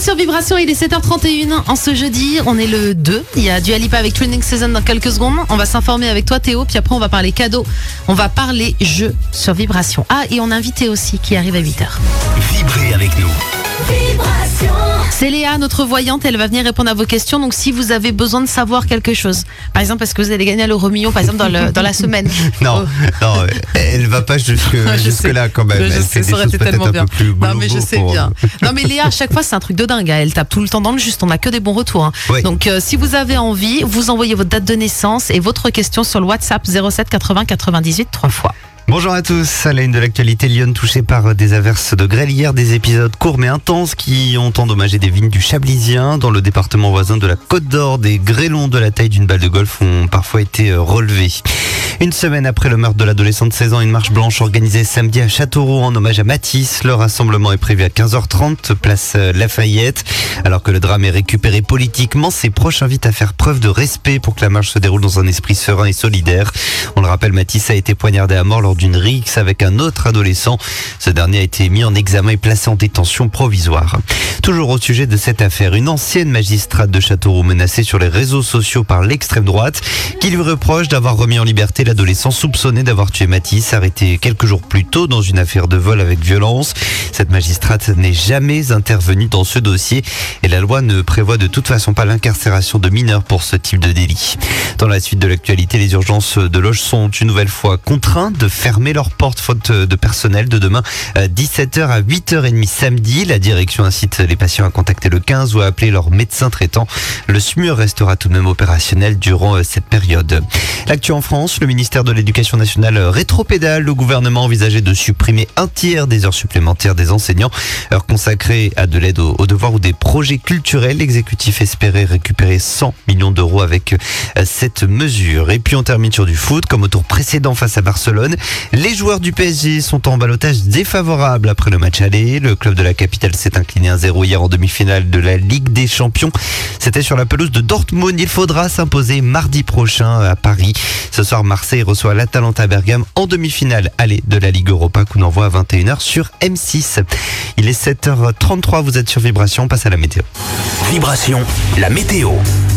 sur Vibration, il est sept heures trente et un en ce jeudi, on est le deux, il y a Dua Lipa avec Trending Season dans quelques secondes, on va s'informer avec toi Théo, puis après on va parler cadeaux, on va parler jeux sur Vibration. Ah, et on a invité aussi qui arrive à huit heures. Vibrez avec nous. Vibration. C'est Léa, notre voyante, elle va venir répondre à vos questions. Donc si vous avez besoin de savoir quelque chose, par exemple, est-ce que vous allez gagner à l'euro million, par exemple, dans, le, dans la semaine? Non, oh. non, elle va pas jusque, jusque là quand même. Je elle sais, fait ça des aurait choses été peut-être tellement un bien. peu plus Non mais je globaux sais pour- bien. Non mais Léa, à chaque fois c'est un truc de dingue, hein. Elle tape tout le temps dans le juste, on a que des bons retours, hein. Oui. Donc euh, si vous avez envie, vous envoyez votre date de naissance et votre question sur le WhatsApp zéro sept quatre-vingts quatre-vingt-dix-huit trois fois. Bonjour à tous, à la une de l'actualité, Lyon touché par des averses de grêle hier, des épisodes courts mais intenses qui ont endommagé des vignes du Chablisien. Dans le département voisin de la Côte d'Or, des grêlons de la taille d'une balle de golf ont parfois été relevés. Une semaine après le meurtre de l'adolescent de seize ans, une marche blanche organisée samedi à Châteauroux en hommage à Matisse. Le rassemblement est prévu à quinze heures trente, place Lafayette. Alors que le drame est récupéré politiquement, ses proches invitent à faire preuve de respect pour que la marche se déroule dans un esprit serein et solidaire. On le rappelle, Matisse a été poignardé à mort lors d'une rixe avec un autre adolescent. Ce dernier a été mis en examen et placé en détention provisoire. Toujours au sujet de cette affaire, une ancienne magistrate de Châteauroux menacée sur les réseaux sociaux par l'extrême droite qui lui reproche d'avoir remis en liberté l'adolescent soupçonné d'avoir tué Matisse, arrêté quelques jours plus tôt dans une affaire de vol avec violence. Cette magistrate n'est jamais intervenue dans ce dossier et la loi ne prévoit de toute façon pas l'incarcération de mineurs pour ce type de délit. Dans la suite de l'actualité, les urgences de Loges sont une nouvelle fois contraintes de fermer leurs portes faute de personnel de demain à dix-sept heures à huit heures trente samedi. La direction incite les patients à contacter le quinze ou à appeler leur médecin traitant. Le S M U R restera tout de même opérationnel durant cette période. L'actu en France, le ministère de l'Éducation nationale rétropédale. Le gouvernement envisageait de supprimer un tiers des heures supplémentaires des enseignants, heures consacrées à de l'aide aux, aux devoirs ou des projets culturels. L'exécutif espérait récupérer cent millions d'euros avec euh, cette mesure. Et puis on termine sur du foot, comme au tour précédent face à Barcelone. Les joueurs du P S G sont en ballottage défavorable après le match aller. Le club de la capitale s'est incliné un zéro hier en demi-finale de la Ligue des Champions. C'était sur la pelouse de Dortmund. Il faudra s'imposer mardi prochain à Paris. Ce soir, Marseille reçoit l'Atalanta Bergame en demi-finale aller de la Ligue Europa. Coup d'envoi à vingt et une heures sur M six. Il est sept heures trente-trois, vous êtes sur Vibration, on passe à la météo. Vibration, la météo.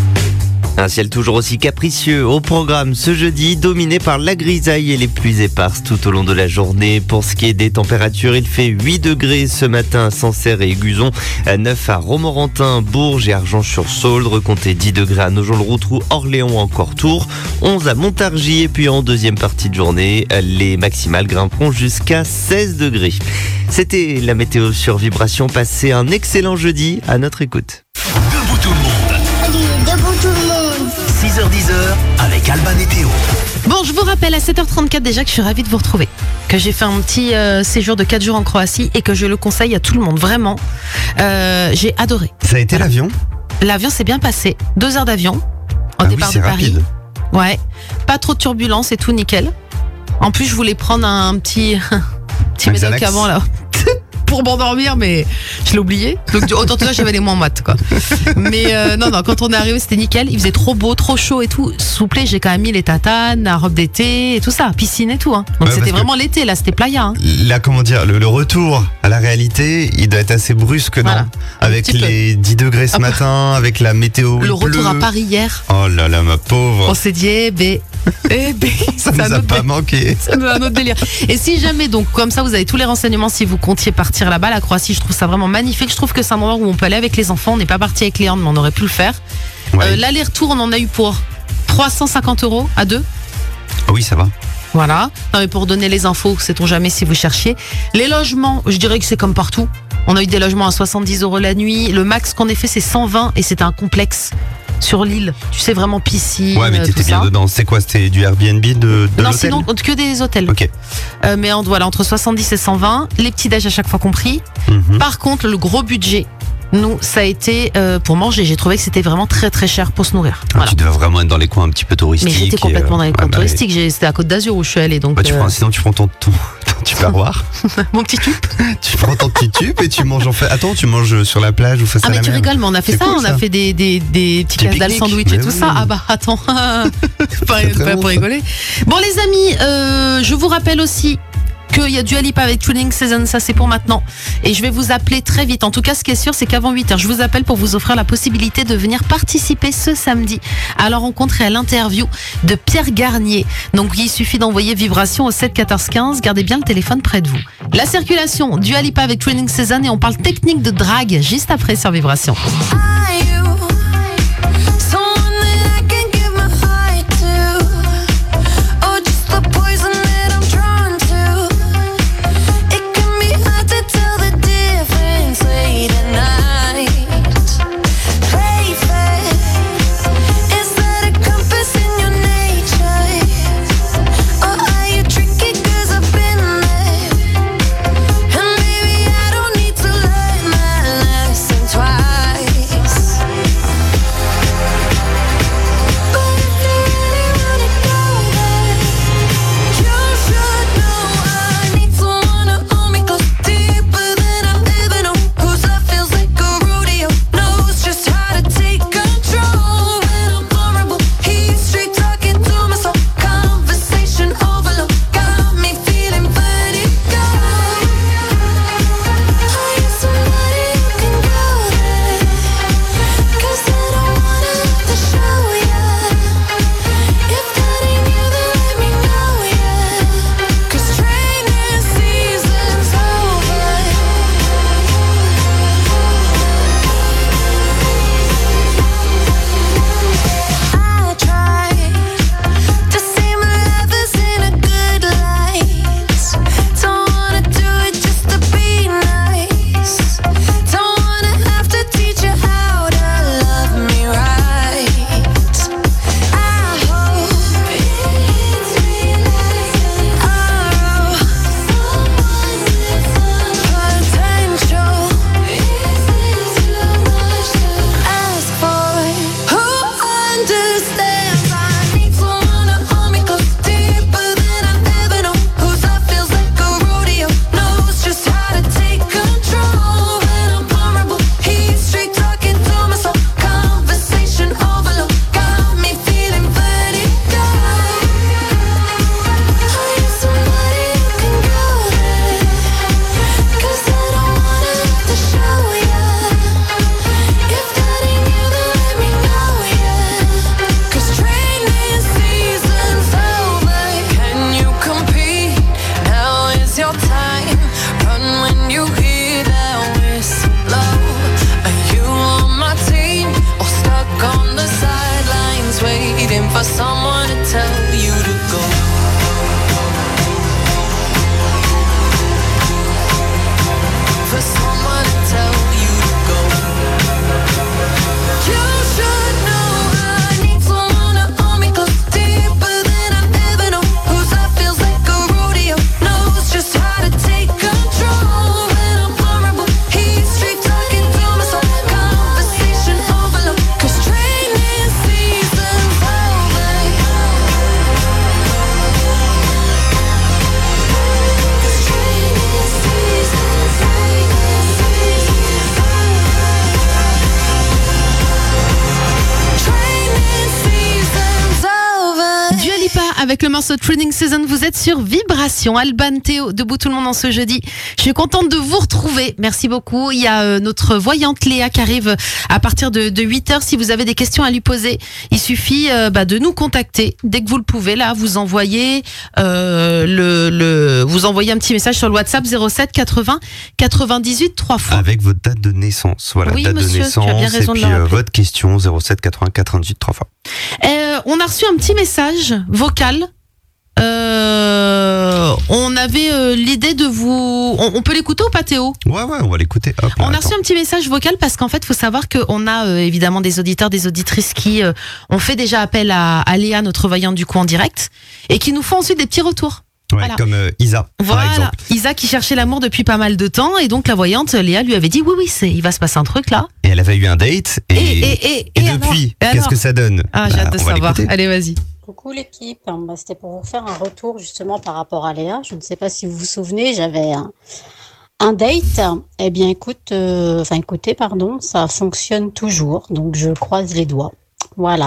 Un ciel toujours aussi capricieux au programme ce jeudi, dominé par la grisaille et les pluies éparses tout au long de la journée. Pour ce qui est des températures, il fait huit degrés ce matin à Sancerre et Aiguzon, neuf à Romorantin, Bourges et Argenches-sur-Sauldre, comptez dix degrés à Nogent-le-Rotrou, Orléans, encore Tours, onze à Montargis et puis en deuxième partie de journée, les maximales grimperont jusqu'à seize degrés. C'était la météo sur Vibration, passez un excellent jeudi à notre écoute. Debout tout le monde. Debout tout le monde. six heures dix avec Alban et Théo. Bon, je vous rappelle à sept heures trente-quatre déjà que je suis ravie de vous retrouver. Que j'ai fait un petit euh, séjour de quatre jours en Croatie et que je le conseille à tout le monde, vraiment. Euh, j'ai adoré. Ça a été l'avion ? L'avion s'est bien passé. Deux heures d'avion au Ah oui, départ c'est de Paris. rapide. Ouais, pas trop de turbulence et tout nickel. En plus, je voulais prendre un petit, petit Un médoc Xanax. avant là. Pour m'endormir, mais je l'ai oublié. Donc autant que j'avais les moins maths, quoi. Mais euh, non, non, quand on est arrivé, c'était nickel. Il faisait trop beau, trop chaud et tout. Souple, j'ai quand même mis les tatanes, la robe d'été et tout ça, piscine et tout. Hein. Donc Ouais, c'était parce vraiment l'été, là, c'était playa. Hein. Là, comment dire, le, le retour à la réalité, il doit être assez brusque, non ? Voilà. Avec petit peu. les dix degrés ce Un peu. matin, avec la météo. Le il retour pleut. à Paris hier, Oh là là, ma pauvre. on s'est dit, eh ben, eh ben, Ça c'est nous un a autre pas dé- manqué. c'est un autre délire. Et si jamais, donc, comme ça, vous avez tous les renseignements si vous comptiez partir là-bas, la Croatie, je trouve ça vraiment magnifique. Je trouve que c'est un endroit où on peut aller avec les enfants. On n'est pas parti avec Léon, mais on aurait pu le faire. Ouais. Euh, L'aller-retour, on en a eu pour trois cent cinquante euros à deux. Ah oui, ça va. Voilà. Non, mais pour donner les infos, sait-on jamais si vous cherchiez. Les logements, je dirais que c'est comme partout. On a eu des logements à soixante-dix euros la nuit. Le max qu'on ait fait, c'est cent vingt et c'était un complexe sur l'île. Tu sais, vraiment piscine. Ouais, mais euh, t'étais tout bien ça. dedans. C'est quoi ? C'était du Airbnb de, de Non, l'hôtel ? sinon, que des hôtels. Ok. Euh, mais en- voilà, entre soixante-dix et cent vingt. Les petits déj à chaque fois compris. Mhm. Par contre, le gros budget, nous, ça a été euh, pour manger. J'ai trouvé que c'était vraiment très très cher pour se nourrir. Ah, Voilà. tu devais vraiment être dans les coins un petit peu touristiques. Mais j'étais et, complètement dans les euh, coins ouais, bah, touristiques. J'ai- C'était à Côte d'Azur où je suis allée. Donc, Bah, tu euh, prends, sinon, tu prends ton, ton, ton tupperware, mon petit tube. tu prends ton petit tube et tu manges en fait. Attends, tu manges sur la plage ou face Ah, à mais la tu mer. rigoles, mais on a fait C'est ça. cool, on a ça. fait des, des, des petits Des casse-dalle pique-niques. sandwich et Mais tout oui. ça. Ah, bah, attends. pas, C'est très pas bon, pour ça. rigoler. Bon, les amis, euh, je vous rappelle aussi qu'il y a Dua Lipa avec Training Season, ça c'est pour maintenant. Et je vais vous appeler très vite. En tout cas, ce qui est sûr, c'est qu'avant huit heures, je vous appelle pour vous offrir la possibilité de venir participer ce samedi à la rencontre et à l'interview de Pierre Garnier. Donc, il suffit d'envoyer vibration au sept quatorze quinze. Gardez bien le téléphone près de vous. La circulation, Dua Lipa avec Training Season et on parle technique de drague juste après sur Vibration. Avec le morceau Training Season, vous êtes sur Vibration. Alban, Théo, debout tout le monde en ce jeudi. Je suis contente de vous retrouver. Merci beaucoup. Il y a euh, notre voyante Léa qui arrive à partir de, de huit heures. Si vous avez des questions à lui poser, il suffit euh, bah, de nous contacter dès que vous le pouvez. Là, vous envoyez euh, le, le, vous envoyez un petit message sur le WhatsApp zéro sept quatre-vingts quatre-vingt-dix-huit trois fois. Avec votre date de naissance. Voilà, oui, date monsieur, de naissance tu as bien raison et de puis le euh, rappeler. votre question zéro sept quatre-vingts quatre-vingt-dix-huit trois fois. Euh, on a reçu un petit message vocal. Euh, on avait euh, l'idée de vous... On, on peut l'écouter ou pas, Théo ? Ouais, ouais, on va l'écouter. Hop, On là, a reçu attends. un petit message vocal parce qu'en fait, il faut savoir qu'on a euh, évidemment des auditeurs, des auditrices qui euh, ont fait déjà appel à, à Léa, notre voyante du coup en direct, et qui nous font ensuite des petits retours. Ouais, Voilà. comme euh, Isa, par Voilà, exemple. Isa qui cherchait l'amour depuis pas mal de temps, et donc la voyante, Léa, lui avait dit oui, oui, c'est, il va se passer un truc là. Et elle avait eu un date. Et, Et, et, et, et et depuis, alors Et qu'est-ce alors que ça donne Ah, j'ai Bah, hâte de on va savoir. l'écouter. Allez, vas-y. Coucou l'équipe, Bah, c'était pour vous faire un retour justement par rapport à Léa. Je ne sais pas si vous vous souvenez, j'avais un, un date. Eh bien écoute, euh, enfin écoutez, pardon, ça fonctionne toujours, donc je croise les doigts. Voilà.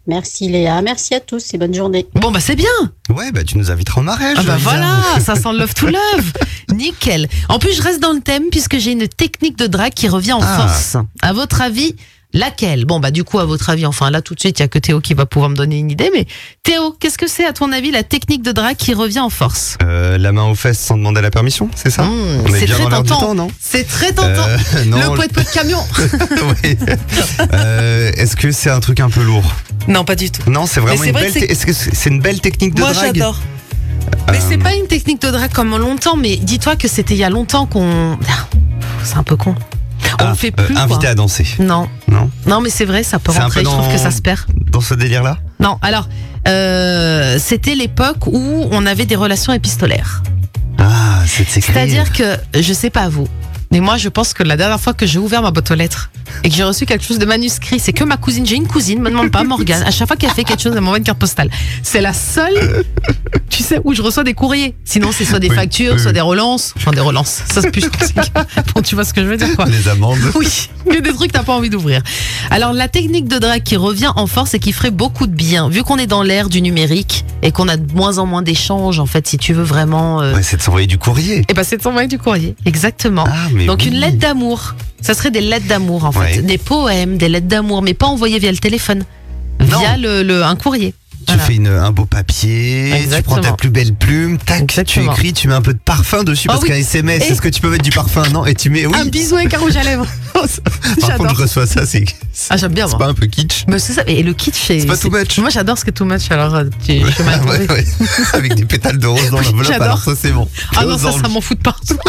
Merci Léa, merci à tous et bonne journée. Bon bah c'est bien. Ouais, bah tu nous inviteras au mariage. Ah bah Lisa. voilà, ça sent le love to love. Nickel. En plus, je reste dans le thème puisque j'ai une technique de drague qui revient en Ah. force. À votre avis, laquelle? Bon bah du coup, à votre avis, enfin là tout de suite, il y a que Théo qui va pouvoir me donner une idée. Mais Théo, qu'est-ce que c'est à ton avis la technique de drague qui revient en force? Euh, la main aux fesses sans demander la permission, c'est ça? Mmh, On est c'est bien très dans l'air du tentant. temps, non? C'est très tentant. Euh, non, le poète poète camion. Oui. Euh, Est-ce que c'est un truc un peu lourd? Non, pas du tout. Non, c'est vraiment Mais c'est une vrai belle. que c'est- te- Est-ce que c'est c'est une belle technique de Moi, drague? j'adore. Mais c'est pas une technique de drague comme longtemps, mais dis-toi que c'était il y a longtemps qu'on. C'est un peu con. On Ah, le fait euh, plus. invité quoi. à danser. Non. Non. Non, mais c'est vrai, ça peut C'est un rentrer. peu Je trouve dans- que ça se perd. Dans ce délire-là? Non, alors, euh, c'était l'époque où on avait des relations épistolaires. Ah, c'est de s'écrire. C'est-à-dire que, je sais pas vous, mais moi je pense que la dernière fois que j'ai ouvert ma boîte aux lettres et que j'ai reçu quelque chose de manuscrit, c'est que ma cousine, j'ai une cousine, me demande pas, Morgane, à chaque fois qu'elle fait quelque chose, elle m'envoie une carte postale. C'est la seule, tu sais, où je reçois des courriers. Sinon, c'est soit des Oui, factures, oui, soit oui. des relances. Enfin, des relances. Ça se pue. Bon, tu vois ce que je veux dire, quoi. Les amendes. Oui, il y a des trucs que t'as pas envie d'ouvrir. Alors la technique de drague qui revient en force et qui ferait beaucoup de bien, vu qu'on est dans l'ère du numérique et qu'on a de moins en moins d'échanges, en fait, si tu veux vraiment. Euh... Ouais, c'est de s'envoyer du courrier. Et ben c'est de s'envoyer du courrier, exactement. Ah, mais Donc oui. une lettre d'amour, ça serait des lettres d'amour en fait, Ouais. des poèmes, des lettres d'amour, mais pas envoyées via le téléphone, via le, le- un courrier. Tu Voilà. fais une, un beau papier, tu Exactement. prends ta plus belle plume, tac, Exactement. tu écris, tu mets un peu de parfum dessus Oh parce oui. qu'un S M S, Et- est-ce que tu peux mettre du parfum? Non, et tu mets oui. Un bisou avec un rouge à lèvres. Par J'adore. contre, je reçois ça, c'est Ah j'aime bien c'est moi. pas un peu kitsch? Mais c'est ça. Et le kitsch, c'est. C'est pas too much. Moi j'adore ce que too much. Alors euh, tu, je m'as trouvé. Ouais, ouais. Avec des pétales de rose dans l'enveloppe, j'adore. alors ça c'est bon. Ah non, Rose ça, dans ça le- m'en fout de partout.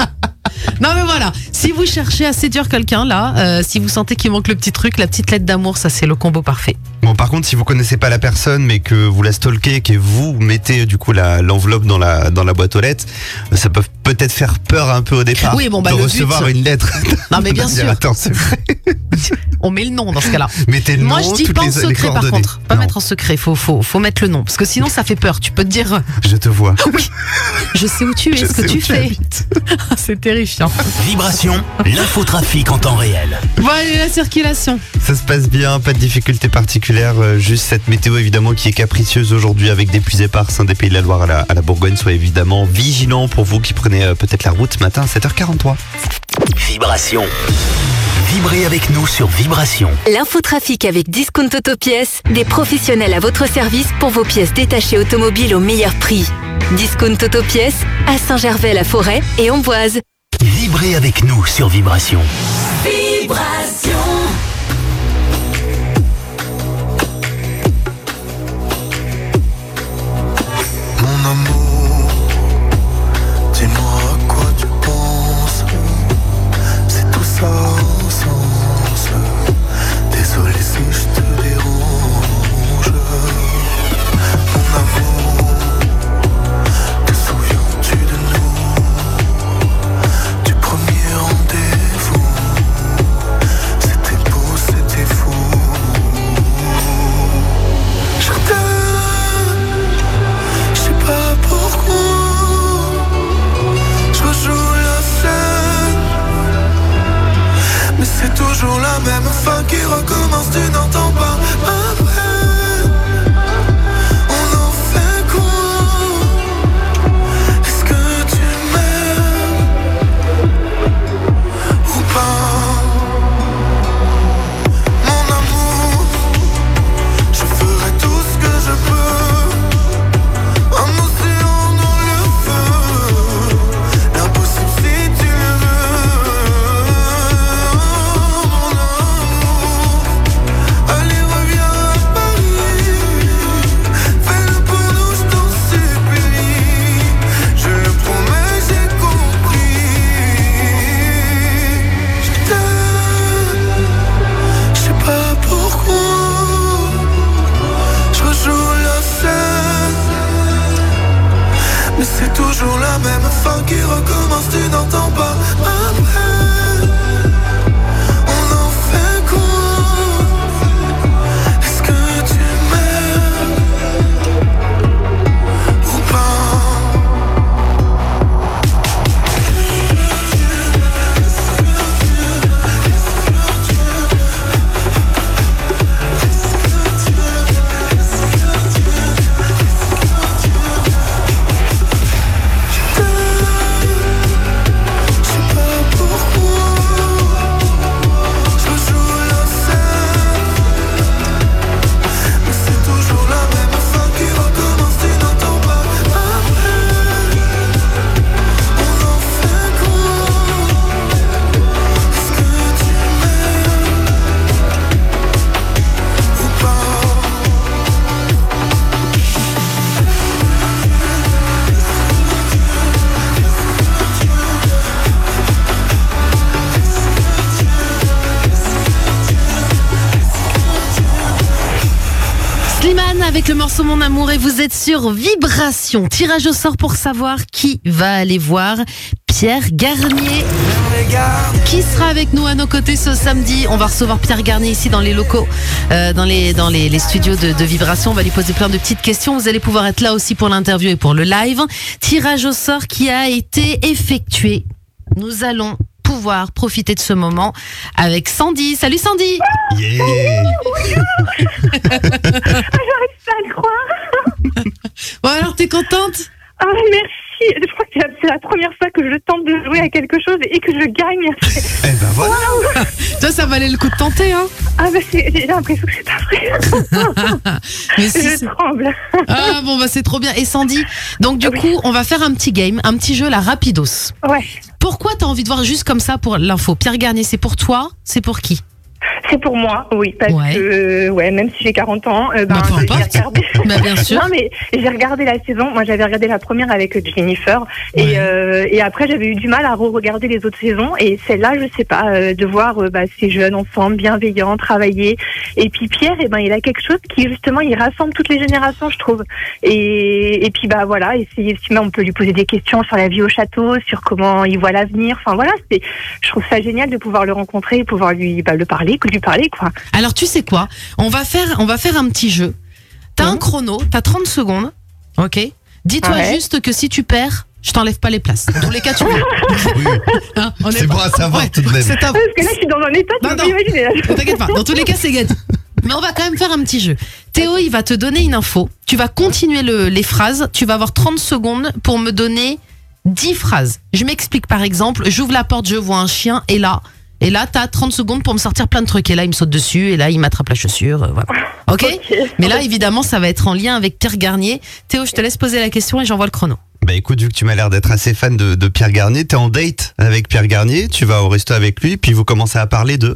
Non mais voilà, si vous cherchez à séduire quelqu'un là, euh, si vous sentez qu'il manque le petit truc, la petite lettre d'amour, ça c'est le combo parfait. Bon, par contre, si vous connaissez pas la personne, mais que vous la stalkez, que vous mettez du coup la- l'enveloppe dans la dans la boîte aux lettres, ça peut peut-être faire peur un peu au départ. Oui, bon, bah, de le recevoir but- une lettre. Non mais bien Dire, sûr, Attends, c'est vrai. on met le nom dans ce cas-là. Mettez le Moi nom, je dis toutes pas en les, les secret par coordonnées. contre, pas Non, mettre en secret, faut, faut, faut mettre le nom, parce que sinon ça fait peur, tu peux te dire, euh, je te vois. oui, je sais où tu es, Je ce que sais tu où tu fais. habites. C'est terrifiant. Vibration, l'infotrafic en temps réel. Bon allez, la circulation. Ça se passe bien, pas de difficultés particulières, euh, juste cette météo évidemment qui est capricieuse aujourd'hui avec des pluies éparses hein, des Pays de la Loire à la, à la Bourgogne. Soyez évidemment vigilants pour vous qui prenez euh, peut-être la route ce matin à sept heures quarante-trois. Vibration. Vibrez avec nous sur Vibration. L'infotrafic avec Discount Autopièces, des professionnels à votre service pour vos pièces détachées automobiles au meilleur prix. Discount Autopièces à Saint-Gervais-la-Forêt et Amboise. Vibrez avec nous sur Vibration. Vibration. Mon amour, dis-moi à quoi tu penses. C'est tout ça au sens. Désolé si je te dérange. Mon amour, te souviens-tu de nous? Du premier rendez-vous. C'était beau, c'était fou. Je t'aime. Je sais pas pourquoi je rejoue la scène, mais c'est toujours la même fin qui recommence. Tu n'entends pas ma peine. On en fait quoi? Est-ce que tu m'aimes ou pas? Mon amour, je ferai tout ce que je peux. Un océan dans le feu, l'impossible si tu le veux. Mon amour, avec le morceau Mon Amour et vous êtes sur Vibration. Tirage au sort pour savoir qui va aller voir Pierre Garnier. Qui sera avec nous à nos côtés ce samedi? On va recevoir Pierre Garnier ici dans les locaux, euh, dans les dans les, les studios de, de Vibration. On va lui poser plein de petites questions. Vous allez pouvoir être là aussi pour l'interview et pour le live. Tirage au sort qui a été effectué. Nous allons pouvoir profiter de ce moment avec Sandy. Salut Sandy. Yeah. J'arrive pas à le croire. Bon alors, t'es contente? Ah merci. Je crois que c'est la, c'est la première fois que je tente de jouer à quelque chose et que je gagne. Eh ben voilà. Wow. Toi, ça valait le coup de tenter, hein? Ah bah c'est, j'ai l'impression que c'est pas vrai. Mais si, je c'est... tremble. Ah bon bah c'est trop bien. Et Sandy, donc du oui. coup, on va faire un petit game, un petit jeu, la rapidos. Ouais. Pourquoi t'as envie de voir juste comme ça pour l'info? Pierre Garnier, c'est pour toi? C'est pour qui? C'est pour moi, oui, parce ouais. que, ouais, même si j'ai quarante ans, euh, ben, bah, peu j'ai regardé. Bah, bien sûr. Non, mais j'ai regardé la saison. Moi, j'avais regardé la première avec Jennifer, et ouais. euh, et après, j'avais eu du mal à re-regarder les autres saisons. Et celle-là, je sais pas, euh, de voir euh, bah, ces jeunes ensemble, bienveillants, travailler. Et puis Pierre, eh ben, il a quelque chose qui justement, il rassemble toutes les générations, je trouve. Et et puis bah voilà, essayer. Si on peut lui poser des questions sur la vie au château, sur comment il voit l'avenir. Enfin voilà, c'est. Je trouve ça génial de pouvoir le rencontrer, et pouvoir lui bah, le parler, que lui parler quoi. Alors tu sais quoi, on va faire on va faire un petit jeu. T'as mmh. un chrono, t'as trente secondes. OK? Dis-toi ouais. juste que si tu perds, je t'enlève pas les places. Dans tous les cas, tu perds. Oui. Hein, c'est bon à savoir ouais, tout de même. C'est un... Parce que là, je suis dans un état, tu peux imaginer. Ne t'inquiète pas, dans tous les cas, c'est gagné. Mais on va quand même faire un petit jeu. Théo, il va te donner une info. Tu vas continuer le, les phrases. Tu vas avoir trente secondes pour me donner dix phrases. Je m'explique par exemple. J'ouvre la porte, je vois un chien et là... Et là, t'as trente secondes pour me sortir plein de trucs. Et là, il me saute dessus. Et là, il m'attrape la chaussure. Euh, voilà. OK, okay. Mais là, évidemment, ça va être en lien avec Pierre Garnier. Théo, je te laisse poser la question et j'envoie le chrono. Bah écoute, vu que tu m'as l'air d'être assez fan de, de Pierre Garnier, t'es en date avec Pierre Garnier. Tu vas au resto avec lui. Puis vous commencez à parler de...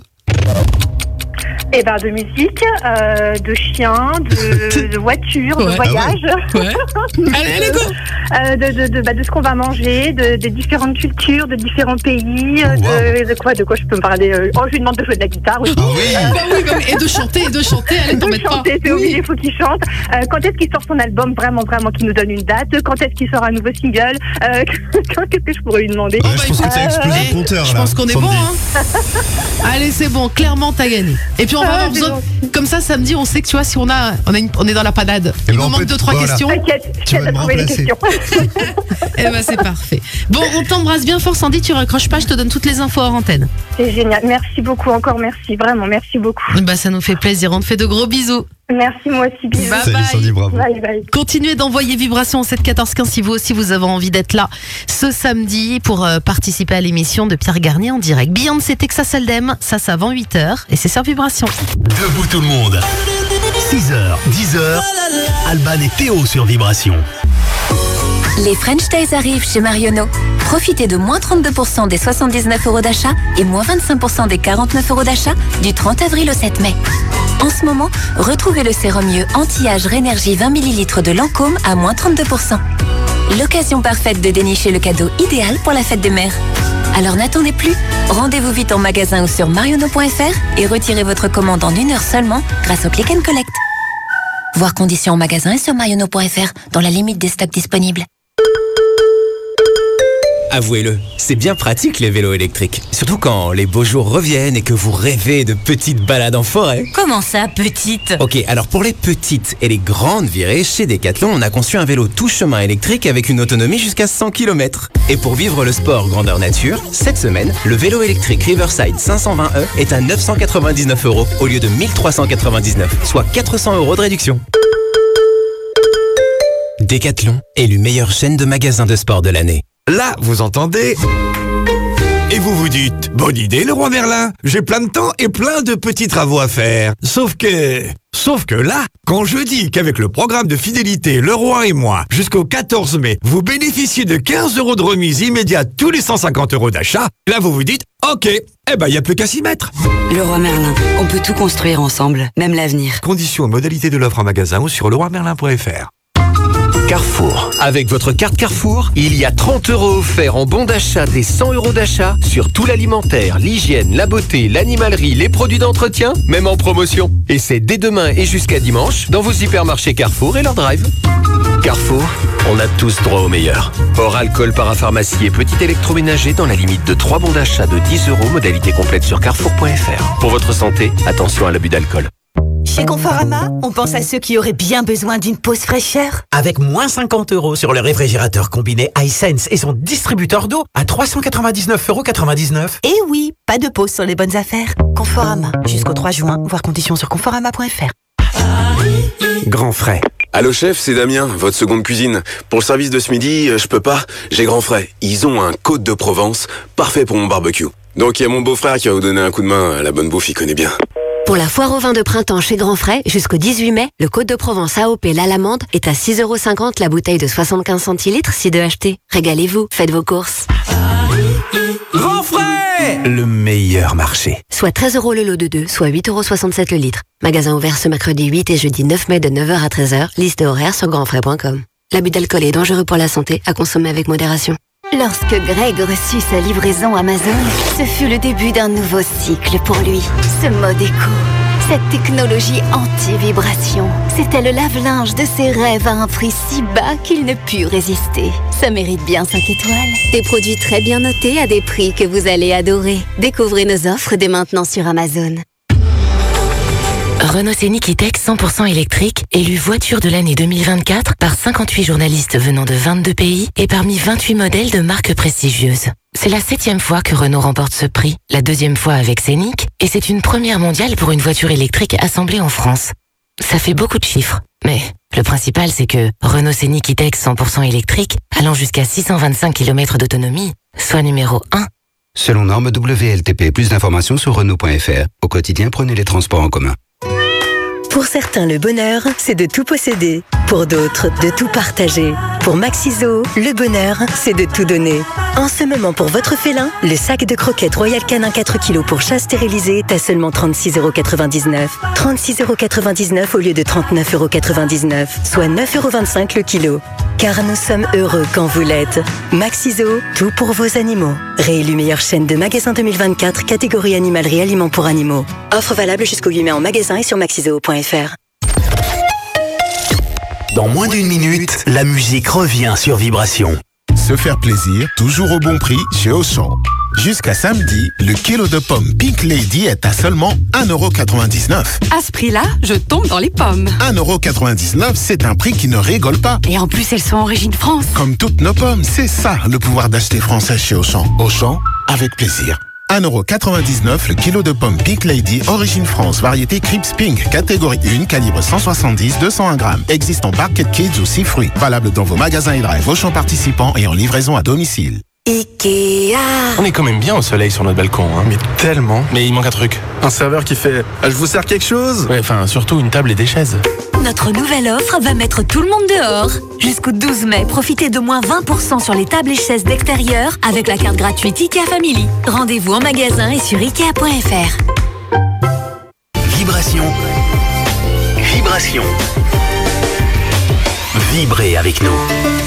Eh ben de musique, euh, de chiens, de, de voitures, ouais. de voyages. Ah ouais. Ouais. Allez, allez, go. euh, de, de, de, bah, de ce qu'on va manger, de, de différentes cultures, de différents pays. Oh, wow. de, de quoi, de quoi je peux me parler euh, Oh, je lui demande de jouer de la guitare aussi. Ah oui. Euh, bah oui, bah oui. Et de chanter, et de chanter. Allez, t'en mets pas. chanter, c'est obligé, il faut qu'il chante. Euh, quand est-ce qu'il sort son album, vraiment, vraiment, qu'il nous donne une date? Quand est-ce qu'il sort un nouveau single? euh, Qu'est-ce que je pourrais lui demander? Ouais, je pense que t'as explosé le compteur là. Je pense qu'on est bon, hein. Allez, c'est bon, clairement t'as gagné. Et puis on va avoir besoin. Comme ça, samedi, on sait que tu vois, si on a, on, a une, on est dans la panade. Il nous manque deux, trois voilà. questions. T'inquiète, tu vas trouver les questions. Eh ben, c'est parfait. Bon, on t'embrasse bien fort, Sandy. Tu raccroches pas, je te donne toutes les infos hors antenne. C'est génial. Merci beaucoup, encore merci. Vraiment, merci beaucoup. Bah, ça nous fait plaisir. On te fait de gros bisous. Merci, moi aussi. Bisous. Bye Salut, bye. Sandy, bravo. Bye, bye. Continuez d'envoyer Vibration au sept quatorze quinze si vous aussi vous avez envie d'être là ce samedi pour euh, participer à l'émission de Pierre Garnier en direct. Beyoncé Texas Hold'em, ça, ça avant huit heures et c'est sur Vibration. Debout tout le monde. six heures, dix heures, Alban et Théo sur Vibration. Les French Days arrivent chez Marionneau. Profitez de moins trente-deux pour cent des soixante-dix-neuf euros d'achat et moins vingt-cinq pour cent des quarante-neuf euros d'achat du trente avril au sept mai. En ce moment, retrouvez le sérum mieux anti-âge Rénergie vingt millilitres de Lancôme à moins trente-deux pour cent. L'occasion parfaite de dénicher le cadeau idéal pour la fête des mères. Alors n'attendez plus, rendez-vous vite en magasin ou sur marionneau point f r et retirez votre commande en une heure seulement grâce au Click and Collect. Voir conditions en magasin et sur marionneau point f r dans la limite des stocks disponibles. Avouez-le, c'est bien pratique les vélos électriques. Surtout quand les beaux jours reviennent et que vous rêvez de petites balades en forêt. Comment ça, petite? Ok, alors pour les petites et les grandes virées, chez Decathlon, on a conçu un vélo tout chemin électrique avec une autonomie jusqu'à cent kilomètres. Et pour vivre le sport grandeur nature, cette semaine, le vélo électrique Riverside cinq cent vingt E est à neuf cent quatre-vingt-dix-neuf euros au lieu de mille trois cent quatre-vingt-dix-neuf, soit quatre cents euros de réduction. Decathlon, élu meilleure chaîne de magasins de sport de l'année. Là, vous entendez? Et vous vous dites, bonne idée le roi Merlin, j'ai plein de temps et plein de petits travaux à faire. Sauf que... Sauf que là, quand je dis qu'avec le programme de fidélité Le Roi et moi, jusqu'au quatorze mai, vous bénéficiez de quinze euros de remise immédiate tous les cent cinquante euros d'achat, là vous vous dites, ok, eh ben y a plus qu'à s'y mettre. Le Roi Merlin, on peut tout construire ensemble, même l'avenir. Conditions et modalités de l'offre en magasin ou sur le roi merlin point f r. Carrefour. Avec votre carte Carrefour, il y a trente euros offerts en bon d'achat des cent euros d'achat sur tout l'alimentaire, l'hygiène, la beauté, l'animalerie, les produits d'entretien, même en promotion. Et c'est dès demain et jusqu'à dimanche dans vos hypermarchés Carrefour et leur drive. Carrefour, on a tous droit au meilleur. Hors alcool, parapharmacie et petit électroménager dans la limite de trois bons d'achat de dix euros, modalité complète sur carrefour point f r. Pour votre santé, attention à l'abus d'alcool. Chez Conforama, on pense à ceux qui auraient bien besoin d'une pause fraîcheur. Avec moins cinquante euros sur le réfrigérateur combiné iSense et son distributeur d'eau à trois cent quatre-vingt-dix-neuf euros quatre-vingt-dix-neuf. Et oui, pas de pause sur les bonnes affaires. Conforama, jusqu'au trois juin, voir conditions sur conforama point f r. Grand frais. Allô chef, c'est Damien, votre seconde cuisine. Pour le service de ce midi, je peux pas, j'ai Grand Frais. Ils ont un Côte de Provence, parfait pour mon barbecue. Donc il y a mon beau-frère qui va vous donner un coup de main, la bonne bouffe, il connaît bien. Pour la foire au vin de printemps chez Grand Frais, jusqu'au dix-huit mai, le Côte de Provence A O P l'Alamande est à six euros cinquante la bouteille de soixante-quinze centilitres, si deux achetés. Régalez-vous, faites vos courses. Grand Frais, le meilleur marché. Soit treize euros le lot de deux, soit huit euros soixante-sept le litre. Magasin ouvert ce mercredi huit et jeudi neuf mai de neuf heures à treize heures. Liste et horaire sur grand frais point com. L'abus d'alcool est dangereux pour la santé, à consommer avec modération. Lorsque Greg reçut sa livraison Amazon, ce fut le début d'un nouveau cycle pour lui. Ce mode éco, cette technologie anti-vibration, c'était le lave-linge de ses rêves à un prix si bas qu'il ne put résister. Ça mérite bien cinq étoiles. Des produits très bien notés à des prix que vous allez adorer. Découvrez nos offres dès maintenant sur Amazon. Renault Scénic E-Tech cent pour cent électrique, élu voiture de l'année deux mille vingt-quatre par cinquante-huit journalistes venant de vingt-deux pays et parmi vingt-huit modèles de marques prestigieuses. C'est la septième fois que Renault remporte ce prix, la deuxième fois avec Scénic, et c'est une première mondiale pour une voiture électrique assemblée en France. Ça fait beaucoup de chiffres, mais le principal c'est que Renault Scénic E-Tech cent pour cent électrique, allant jusqu'à six cent vingt-cinq kilomètres d'autonomie, soit numéro un. Selon norme W L T P, plus d'informations sur Renault point f r. Au quotidien, prenez les transports en commun. Pour certains, le bonheur, c'est de tout posséder. Pour d'autres, de tout partager. Pour Maxiso, le bonheur, c'est de tout donner. En ce moment, pour votre félin, le sac de croquettes Royal Canin quatre kilos pour chat stérilisé est à seulement trente-six euros quatre-vingt-dix-neuf. trente-six euros quatre-vingt-dix-neuf au lieu de trente-neuf euros quatre-vingt-dix-neuf, soit neuf euros vingt-cinq le kilo. Car nous sommes heureux quand vous l'êtes. Maxiso, tout pour vos animaux. Réélu meilleure chaîne de magasins deux mille vingt-quatre, catégorie animalerie aliments pour animaux. Offre valable jusqu'au huit mai en magasin et sur maxiso point f r. Dans moins d'une minute, la musique revient sur Vibration. Se faire plaisir, toujours au bon prix chez Auchan. Jusqu'à samedi, le kilo de pommes Pink Lady est à seulement un euro quatre-vingt-dix-neuf. À ce prix-là, je tombe dans les pommes. un euro quatre-vingt-dix-neuf, c'est un prix qui ne rigole pas. Et en plus, elles sont origine France. Comme toutes nos pommes, c'est ça le pouvoir d'acheter français chez Auchan. Auchan, avec plaisir. un euro quatre-vingt-dix-neuf le kilo de pommes Pink Lady, origine France, variété Crips Pink, catégorie un, calibre cent soixante-dix à deux cent un grammes. Existe en Barquette Kids ou six fruits. Valable dans vos magasins et drive Auchan participants et en livraison à domicile. Ikea. On est quand même bien au soleil sur notre balcon, hein. Mais tellement. Mais il manque un truc. Un serveur qui fait ah, « Je vous sers quelque chose ?» Ouais, enfin, surtout une table et des chaises. Notre nouvelle offre va mettre tout le monde dehors. Jusqu'au douze mai, profitez de moins vingt pour cent sur les tables et chaises d'extérieur avec la carte gratuite Ikea Family. Rendez-vous en magasin et sur ikea point f r. Vibration. Vibration. Vibrez avec nous.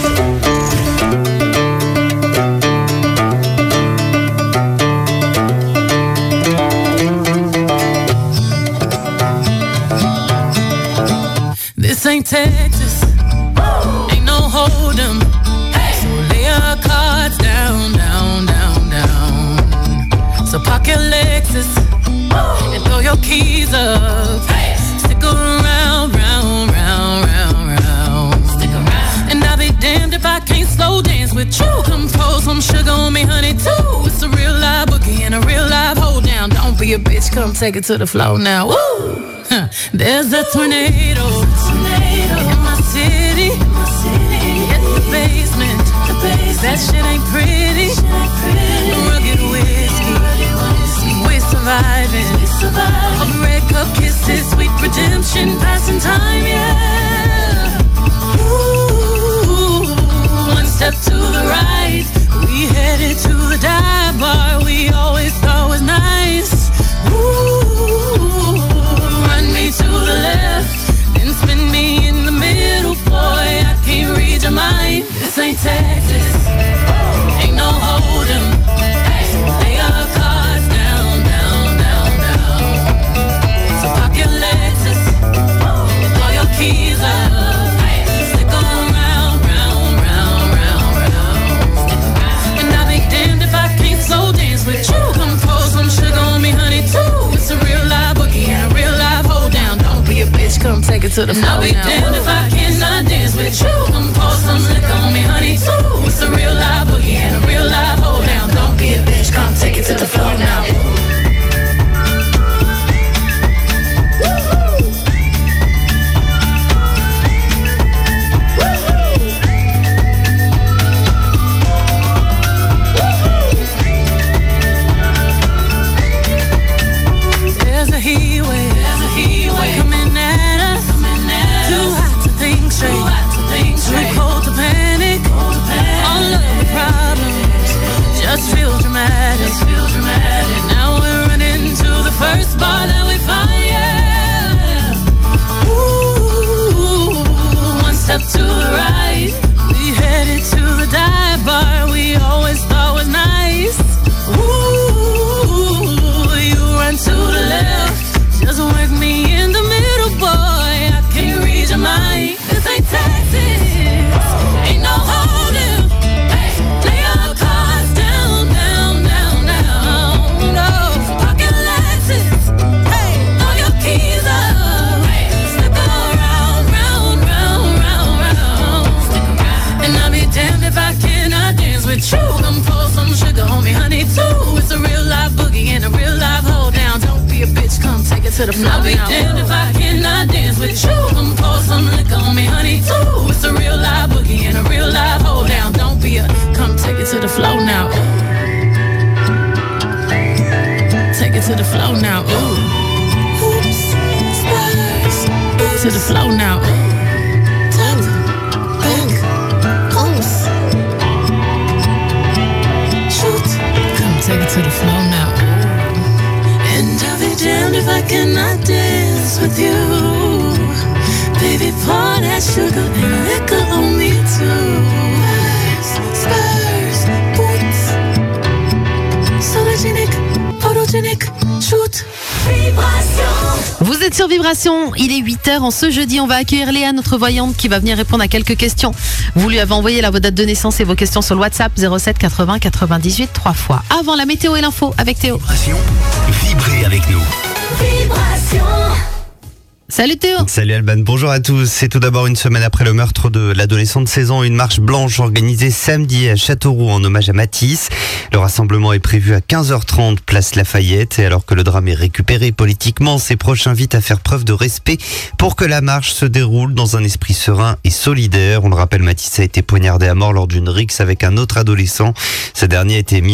This ain't Texas, ain't no hold 'em. So lay your cards down, down, down, down. So park your Lexus and throw your keys up. Stick around, round, round, round, round. Stick around. And I'll be damned if I can't slow dance with you. Come pour some sugar on me, honey, too. It's a real live boogie and a real live hold down. Don't be a bitch, come take it to the floor now. Woo! Huh. There's a tornado, tornado in my city, in my city. Hit the basement, the basement. That shit ain't pretty, shit ain't pretty. Rugged whiskey, rugged whiskey. We're surviving, we're surviving. Red cup kisses, sweet redemption, passing time, yeah. Ooh, one step to the right, we headed to the dive bar we always thought was nice. Ooh, to the left, then spin me in the middle, boy, I can't it to the And I'll floor be now. damned if I cannot dance with you. Come pour some liquor on me, honey, too. It's a real live boogie and a real live hold down. Don't be a bitch, come take it to the floor now. There's a heat wave, there's a heat wave coming at us. Coming at Too us. hot to think straight, Too, hot to think straight. Too cold to panic. Cold to panic. All of the problems just feel dramatic. Just feel dramatic. Now we're running to the first bar that we find. Yeah. Ooh, one step to the right, we headed to the dive bar we always thought was nice. Ooh, you run to the left, just work me in the middle, boy. I can read your mind. This ain't Texas, ain't no holding. Hey, lay your cards down, down, down, down. No pocket Lexus. Hey, throw your keys up. Hey, slip around, round, round, round, round. Stick around. And I'll be damned if I cannot dance with you. Come pour some sugar on me, honey, too. It's a real life boogie and a real life hold down. Don't be a bitch, come take it to the floor. I'll be damned if I cannot dance with you. Come pour some liquor on me, honey, too. It's a real live boogie and a real live hold down. Don't be a, come take it to the floor now. Take it to the floor now. Ooh. Oops, spurs. To the floor now. Top, back, close. Shoot. Come take it to the floor now. And I'll be damned if I cannot dance with you. Baby, pour that sugar and liquor on me too. Spurs, boots, sologenic, photogenic, shoot. Vibration. Vous êtes sur Vibration, il est huit heures. En ce jeudi, on va accueillir Léa, notre voyante, qui va venir répondre à quelques questions. Vous lui avez envoyé là vos dates de naissance et vos questions sur le WhatsApp zéro sept quatre-vingts quatre-vingt-dix-huit trois fois. Avant la météo et l'info avec Théo. Vibration, vibrez avec nous. Vibration. Salut Théo. Salut Alban, bonjour à tous. C'est tout d'abord une semaine après le meurtre de l'adolescent de seize ans, une marche blanche organisée samedi à Châteauroux en hommage à Matisse. Le rassemblement est prévu à quinze heures trente, place Lafayette. Et alors que le drame est récupéré politiquement, ses proches invitent à faire preuve de respect pour que la marche se déroule dans un esprit serein et solidaire. On le rappelle, Matisse a été poignardé à mort lors d'une rixe avec un autre adolescent. Ce dernier a été mis